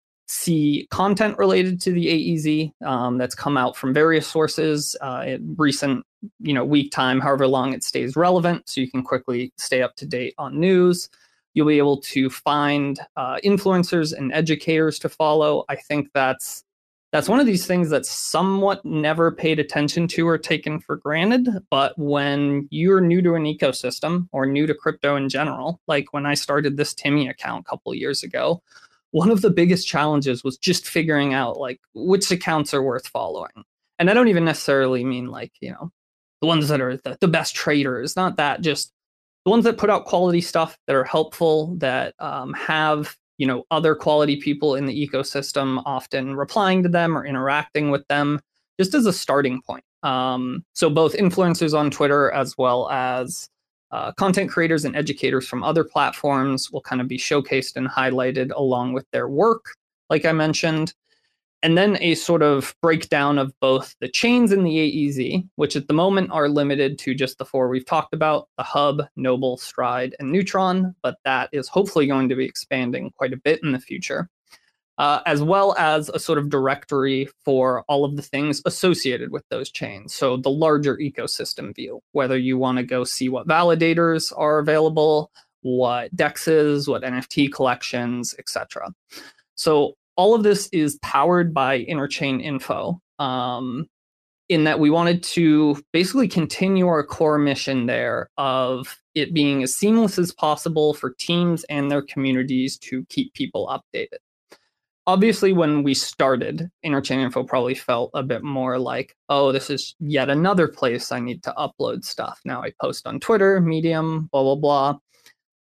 see content related to the A E Z um, that's come out from various sources uh, in recent, you know, week time, however long it stays relevant, so you can quickly stay up to date on news. You'll be able to find uh, influencers and educators to follow. I think that's that's one of these things that's somewhat never paid attention to or taken for granted. But when you're new to an ecosystem or new to crypto in general, like when I started this Timmy account a couple of years ago, one of the biggest challenges was just figuring out like which accounts are worth following. And I don't even necessarily mean like, you know, the ones that are the, the best traders, not that, just the ones that put out quality stuff that are helpful, that um, have, you know, other quality people in the ecosystem often replying to them or interacting with them, just as a starting point. Um, so both influencers on Twitter as well as uh, content creators and educators from other platforms will kind of be showcased and highlighted along with their work, like I mentioned. And then a sort of breakdown of both the chains in the A E Z, which at the moment are limited to just the four we've talked about, the Hub, Noble, Stride, and Neutron, but that is hopefully going to be expanding quite a bit in the future, uh, as well as a sort of directory for all of the things associated with those chains. So the larger ecosystem view, whether you want to go see what validators are available, what D E Xs, what N F T collections, et cetera. So all of this is powered by Interchain Info, um, in that we wanted to basically continue our core mission there of it being as seamless as possible for teams and their communities to keep people updated. Obviously, when we started, Interchain Info probably felt a bit more like, oh, this is yet another place I need to upload stuff. Now I post on Twitter, Medium, blah, blah, blah.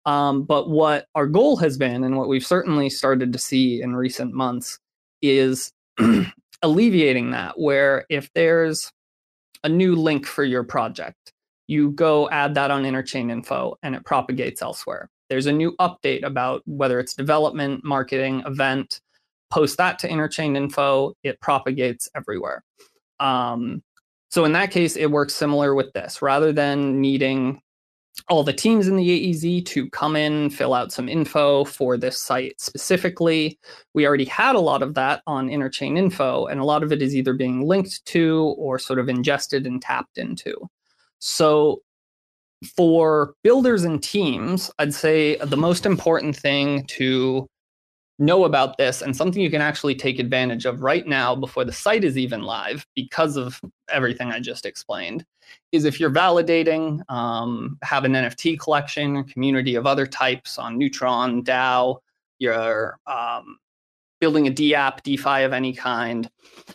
Um, but what our goal has been, and what we've certainly started to see in recent months, is alleviating that, where if there's a new link for your project, you go add that on Interchain Info and it propagates elsewhere. There's a new update about whether it's development, marketing, event, post that to Interchain Info, it propagates everywhere. Um, so in that case, it works similar with this. Rather than needing all the teams in the A E Z to come in, fill out some info for this site specifically, we already had a lot of that on Interchain Info, and a lot of it is either being linked to or sort of ingested and tapped into. So for builders and teams, I'd say the most important thing to know about this, and something you can actually take advantage of right now before the site is even live because of everything I just explained, is if you're validating, um, have an N F T collection, a community of other types on Neutron, DAO, you're um, building a D app, DeFi of any kind,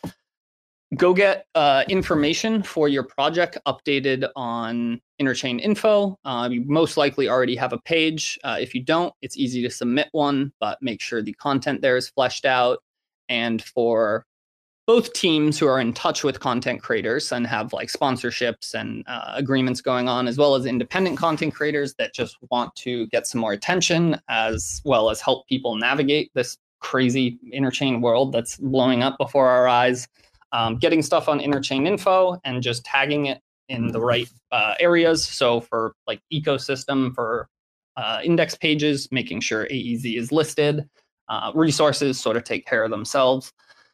go get uh, information for your project updated on Interchain Info. Uh, you most likely already have a page. Uh, if you don't, it's easy to submit one, but make sure the content there is fleshed out. And for both teams who are in touch with content creators and have like sponsorships and uh, agreements going on, as well as independent content creators that just want to get some more attention, as well as help people navigate this crazy Interchain world that's blowing up before our eyes. Um, getting stuff on Interchain Info and just tagging it in the right uh, areas. So for like ecosystem, for uh, index pages, making sure A E Z is listed. Uh, resources sort of take care of themselves.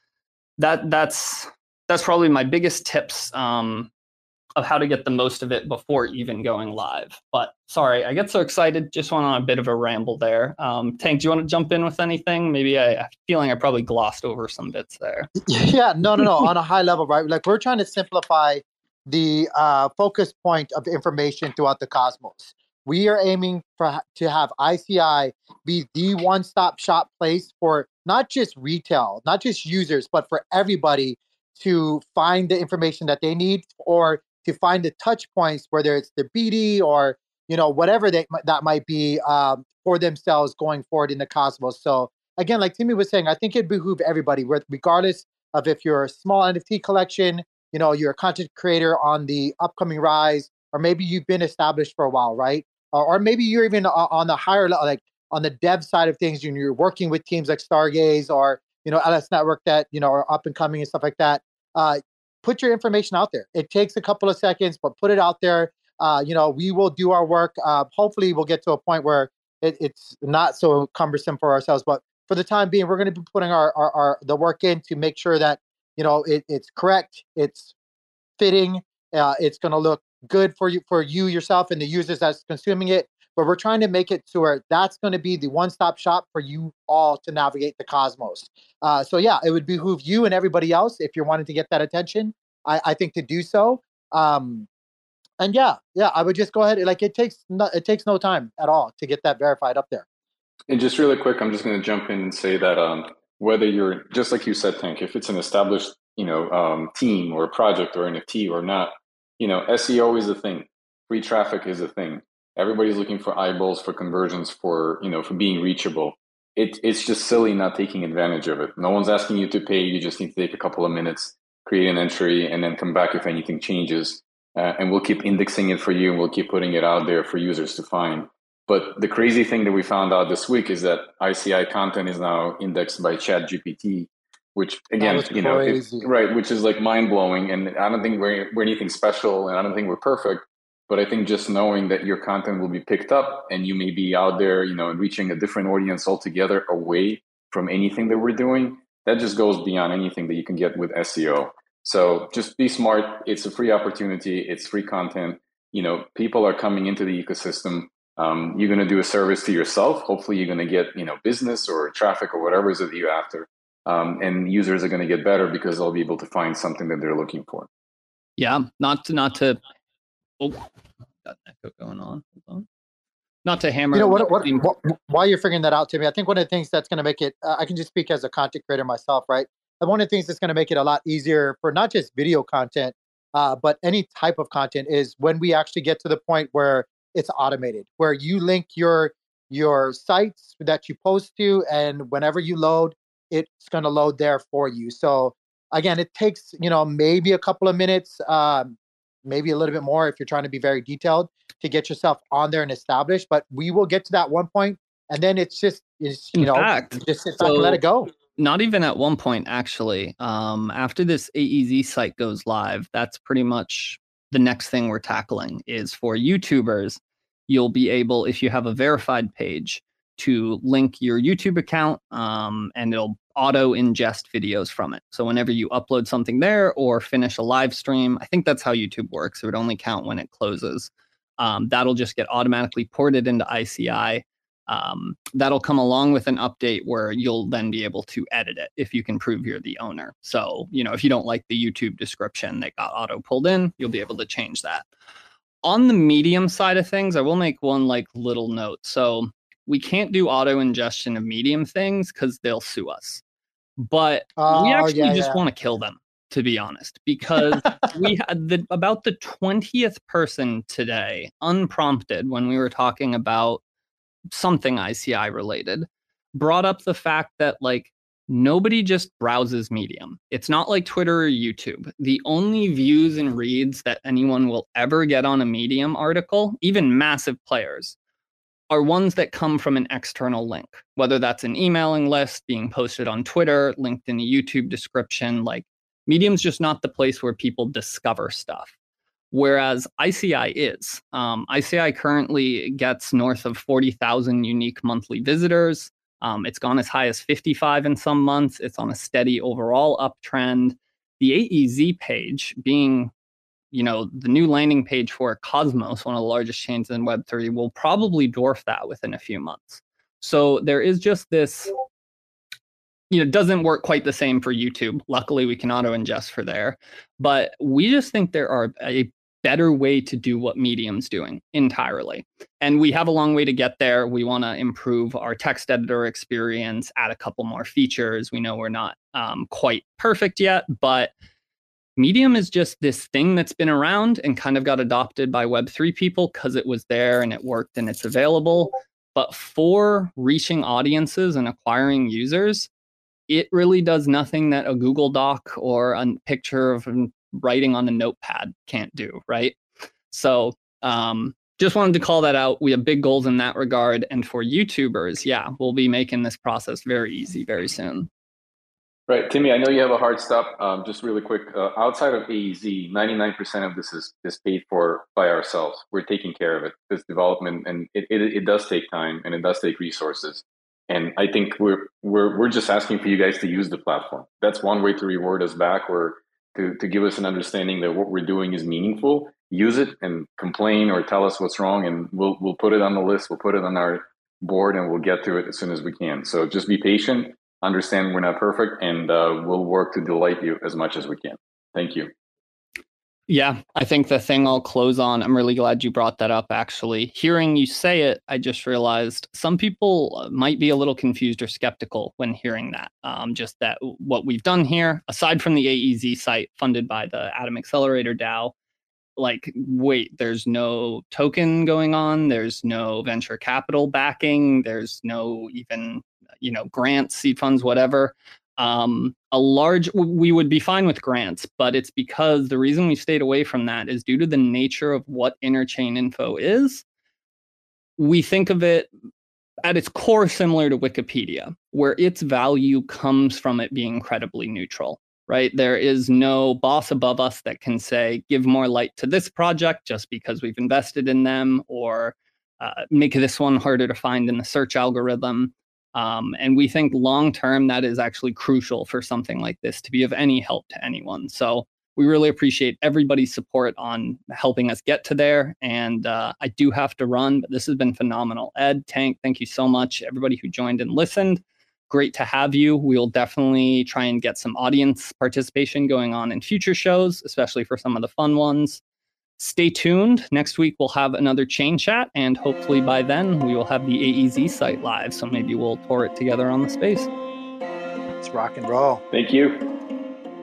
That that's that's probably my biggest tips um, of how to get the most of it before even going live. But sorry, I get so excited. Just went on a bit of a ramble there. Um, Tank, do you want to jump in with anything? Maybe I, I'm feeling I probably glossed over some bits there. Yeah, no, no, no. On a high level, right? Like we're trying to simplify the uh, focus point of information throughout the cosmos. We are aiming for to have I C I be the one-stop shop place for not just retail, not just users, but for everybody to find the information that they need, or to find the touch points, whether it's the B D or you know whatever they, that might be um, for themselves going forward in the cosmos. So again, like Timmy was saying, I think it behooves everybody, regardless of if you're a small N F T collection, you know, you're a content creator on the upcoming rise, or maybe you've been established for a while, right? Or, or maybe you're even on the higher level, like on the dev side of things, and you're working with teams like Stargaze or you know L S Network that you know are up and coming and stuff like that. Uh, put your information out there. It takes a couple of seconds, but put it out there. Uh, you know, we will do our work. Uh, hopefully, we'll get to a point where it, it's not so cumbersome for ourselves. But for the time being, we're going to be putting our, our, our the work in to make sure that you know it, it's correct, it's fitting, uh, it's going to look good for you, for you yourself, and the users that's consuming it. But we're trying to make it to where that's going to be the one-stop shop for you all to navigate the cosmos. Uh, so yeah, it would behoove you and everybody else, if you're wanting to get that attention, I, I think, to do so. Um, and yeah, yeah, I would just go ahead. Like it takes no, it takes no time at all to get that verified up there. And just really quick, I'm just going to jump in and say that um, whether you're, just like you said, Tank, if it's an established, you know, um, team or project or N F T or not, you know, S E O is a thing. Free traffic is a thing. Everybody's looking for eyeballs, for conversions, for, you know, for being reachable. It, it's just silly not taking advantage of it. No one's asking you to pay. You just need to take a couple of minutes, create an entry, and then come back if anything changes. Uh, and we'll keep indexing it for you, and we'll keep putting it out there for users to find. But the crazy thing that we found out this week is that I C I content is now indexed by ChatGPT, which again, you know, it's, right, which is like mind blowing. And I don't think we're, we're anything special, and I don't think we're perfect. But I think just knowing that your content will be picked up and you may be out there, you know, and reaching a different audience altogether away from anything that we're doing, that just goes beyond anything that you can get with S E O. So just be smart. It's a free opportunity. It's free content. You know, people are coming into the ecosystem. Um, you're going to do a service to yourself. Hopefully you're going to get, you know, business or traffic or whatever it is that you're after. Um, and users are going to get better because they'll be able to find something that they're looking for. Yeah, not to, not to, oh, got an echo going on. Hold on. Not to hammer. You know what, what, what? While you're figuring that out, Timmy, I think one of the things that's going to make it, uh, I can just speak as a content creator myself, right? And one of the things that's going to make it a lot easier for not just video content, uh, but any type of content is when we actually get to the point where it's automated, where you link your your sites that you post to, and whenever you load, it's going to load there for you. So again, it takes, you know, maybe a couple of minutes, um, maybe a little bit more if you're trying to be very detailed to get yourself on there and established. But we will get to that one point, and then it's just, it's, you In know, fact, you just sit back and let so it go. not even at one point, actually. Um, after this A E Z site goes live, that's pretty much the next thing we're tackling is for YouTubers. You'll be able, if you have a verified page, to link your YouTube account, um, and it'll auto ingest videos from it. So whenever you upload something there or finish a live stream, I think that's how YouTube works. It would only count when it closes. Um, that'll just get automatically ported into I C I. Um, that'll come along with an update where you'll then be able to edit it if you can prove you're the owner. So, you know, if you don't like the YouTube description that got auto pulled in, you'll be able to change that. On the Medium side of things, I will make one like little note. So we can't do auto ingestion of Medium things because they'll sue us. But Oh, we actually yeah, just yeah. want to kill them, to be honest, because we had the about the twentieth person today, unprompted, when we were talking about something I C I related, brought up the fact that like nobody just browses Medium. It's not like Twitter or YouTube. The only views and reads that anyone will ever get on a Medium article, even massive players, are ones that come from an external link, whether that's an emailing list being posted on Twitter, linked in a YouTube description. Like Medium's just not the place where people discover stuff. Whereas I C I is. Um, I C I currently gets north of forty thousand unique monthly visitors. Um, it's gone as high as fifty-five in some months. It's on a steady overall uptrend. The A E Z page, being, you know, the new landing page for Cosmos, one of the largest chains in Web three, will probably dwarf that within a few months. So there is just this, you know, it doesn't work quite the same for YouTube. Luckily, we can auto ingest for there. But we just think there are a better way to do what Medium's doing entirely. And we have a long way to get there. We want to improve our text editor experience, add a couple more features. We know we're not um, quite perfect yet, but Medium is just this thing that's been around and kind of got adopted by Web three people because it was there and it worked and it's available. But for reaching audiences and acquiring users, it really does nothing that a Google Doc or a picture of writing on a notepad can't do, right? So um, just wanted to call that out. We have big goals in that regard. And for YouTubers, yeah, we'll be making this process very easy very soon. Right. Timmy, I know you have a hard stop. Um, just really quick, uh, outside of A E Z, ninety-nine percent of this is, is paid for by ourselves. We're taking care of it, this development, and it, it, it does take time and it does take resources. And I think we're, we're, we're just asking for you guys to use the platform. That's one way to reward us back, or to, to give us an understanding that what we're doing is meaningful. Use it and complain or tell us what's wrong, and we'll, we'll put it on the list. We'll put it on our board and we'll get to it as soon as we can. So just be patient. Understand we're not perfect, and uh, we'll work to delight you as much as we can. Thank you. Yeah, I think the thing I'll close on, I'm really glad you brought that up, actually. Hearing you say it, I just realized some people might be a little confused or skeptical when hearing that. Um, just that what we've done here, aside from the A E Z site funded by the Atom Accelerator DAO, like, wait, there's no token going on, there's no venture capital backing, there's no even, you know, grants, seed funds, whatever. Um, a large, we would be fine with grants, but it's because the reason we stayed away from that is due to the nature of what interchain info is. We think of it at its core similar to Wikipedia, where its value comes from it being incredibly neutral, right? There is no boss above us that can say, give more light to this project just because we've invested in them, or uh, make this one harder to find in the search algorithm. Um, and we think long-term that is actually crucial for something like this to be of any help to anyone. So we really appreciate everybody's support on helping us get to there. And uh, I do have to run, but this has been phenomenal. Ed, Tank, thank you so much. Everybody who joined and listened, great to have you. We'll definitely try and get some audience participation going on in future shows, especially for some of the fun ones. Stay tuned. Next week, we'll have another chain chat, and hopefully by then, we will have the A E Z site live. So maybe we'll tour it together on the space. Let's rock and roll. Thank you.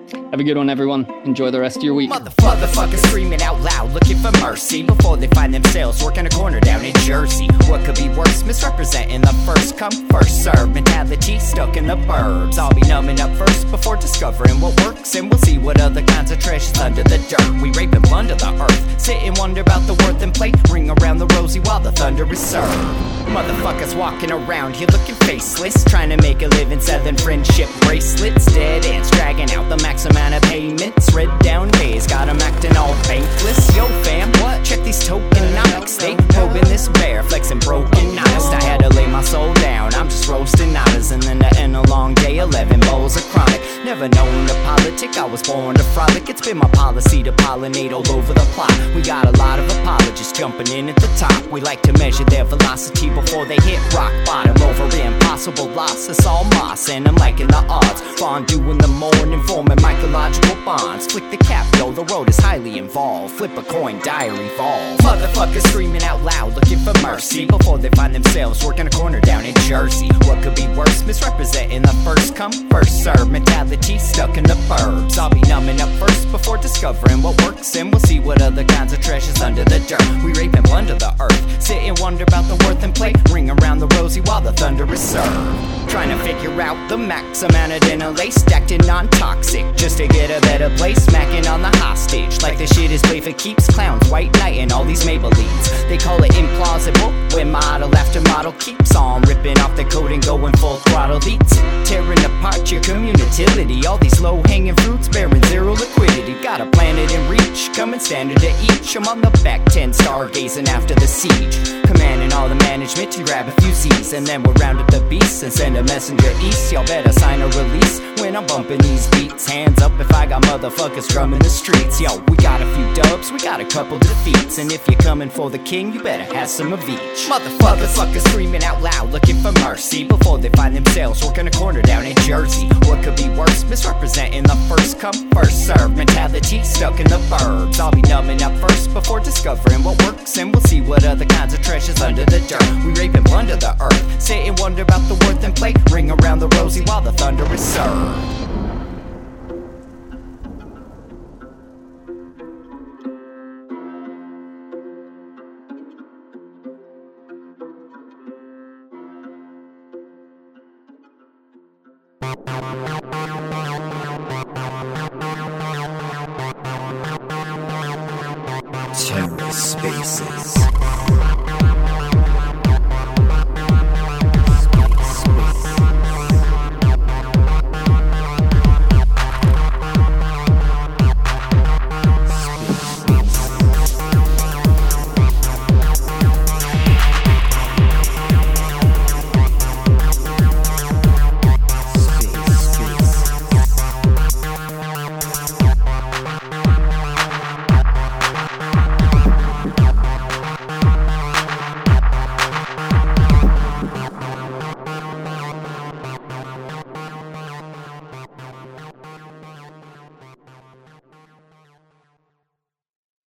Have a good one, everyone. Enjoy the rest of your week. Motherfuckers screaming out loud, looking for mercy before they find themselves working a corner down in Jersey. What could be worse? Misrepresenting the first come, first serve mentality stuck in the burbs. I'll be numbing up first before discovering what works, and we'll see what other kinds of trash is under the dirt. We rape and plunder the earth, sit and wonder about the worth and play, ring around the rosy while the thunder is served. Motherfuckers walking around here looking faceless, trying to make a living selling friendship bracelets. Dead ends dragging out the max amount of payments. Red down days got them acting all bankless. Yo fam, what? Check these tokenomics. They probing this bear, flexing broken honest. I had to lay my soul down, I'm just roasting nadas. And then to end a long day, eleven bowls of chronic. Never known to politic, I was born to frolic. It's been my policy to pollinate all over the plot. We got a lot of apologists jumping in at the top. We like to measure their velocity before they hit rock bottom. Over impossible loss, it's all moss, and I'm liking the odds. Fondue in the morning, forming mycological bonds. Flick the cap, yo, the road is highly involved. Flip a coin, diary falls. Motherfuckers screaming out loud, looking for mercy before they find themselves working a corner down in Jersey. What could be worse? Misrepresenting the first come, first serve mentality stuck in the burbs. I'll be numbing up first before discovering what works, and we'll see what other kinds of treasures under the dirt. We rape and plunder the earth, sit and wonder about the worth and play, ring around the rosy while the thunder is served. Trying to figure out the max amount of dinner lace, stacked in non-toxic, just to get a better place. Smacking on the hostage, like the shit is play for keeps. Clowns, white knight, and all these Maybellines. They call it implausible, when model after model keeps on ripping off the coat and going full throttle beats. Tearing apart your community, all these low-hanging fruits bearing zero liquidity. Got a planet in reach, coming standard to each. I'm on the back ten, stargazing after the siege, commanding all the management to grab a few Z's, and then we'll round up the beasts and send a messenger east. Y'all better sign a release when I'm bumping these beats. Hands up if I got motherfuckers drumming the streets. Yo, we got a few dubs, we got a couple defeats, and if you're coming for the king, you better have some of each. Motherfuckers fuckers screaming out loud, looking for mercy before they find themselves working a corner down in Jersey. What could be worse? Misrepresenting the first come, first serve mentality stuck in the burbs. I'll be numbing up first before discovering what works, and we'll see what other kinds of treasures under the dirt. We rape and plunder the earth, sit and wonder about the worth and play, ring around the rosy while the thunder is served. TerraSpaces.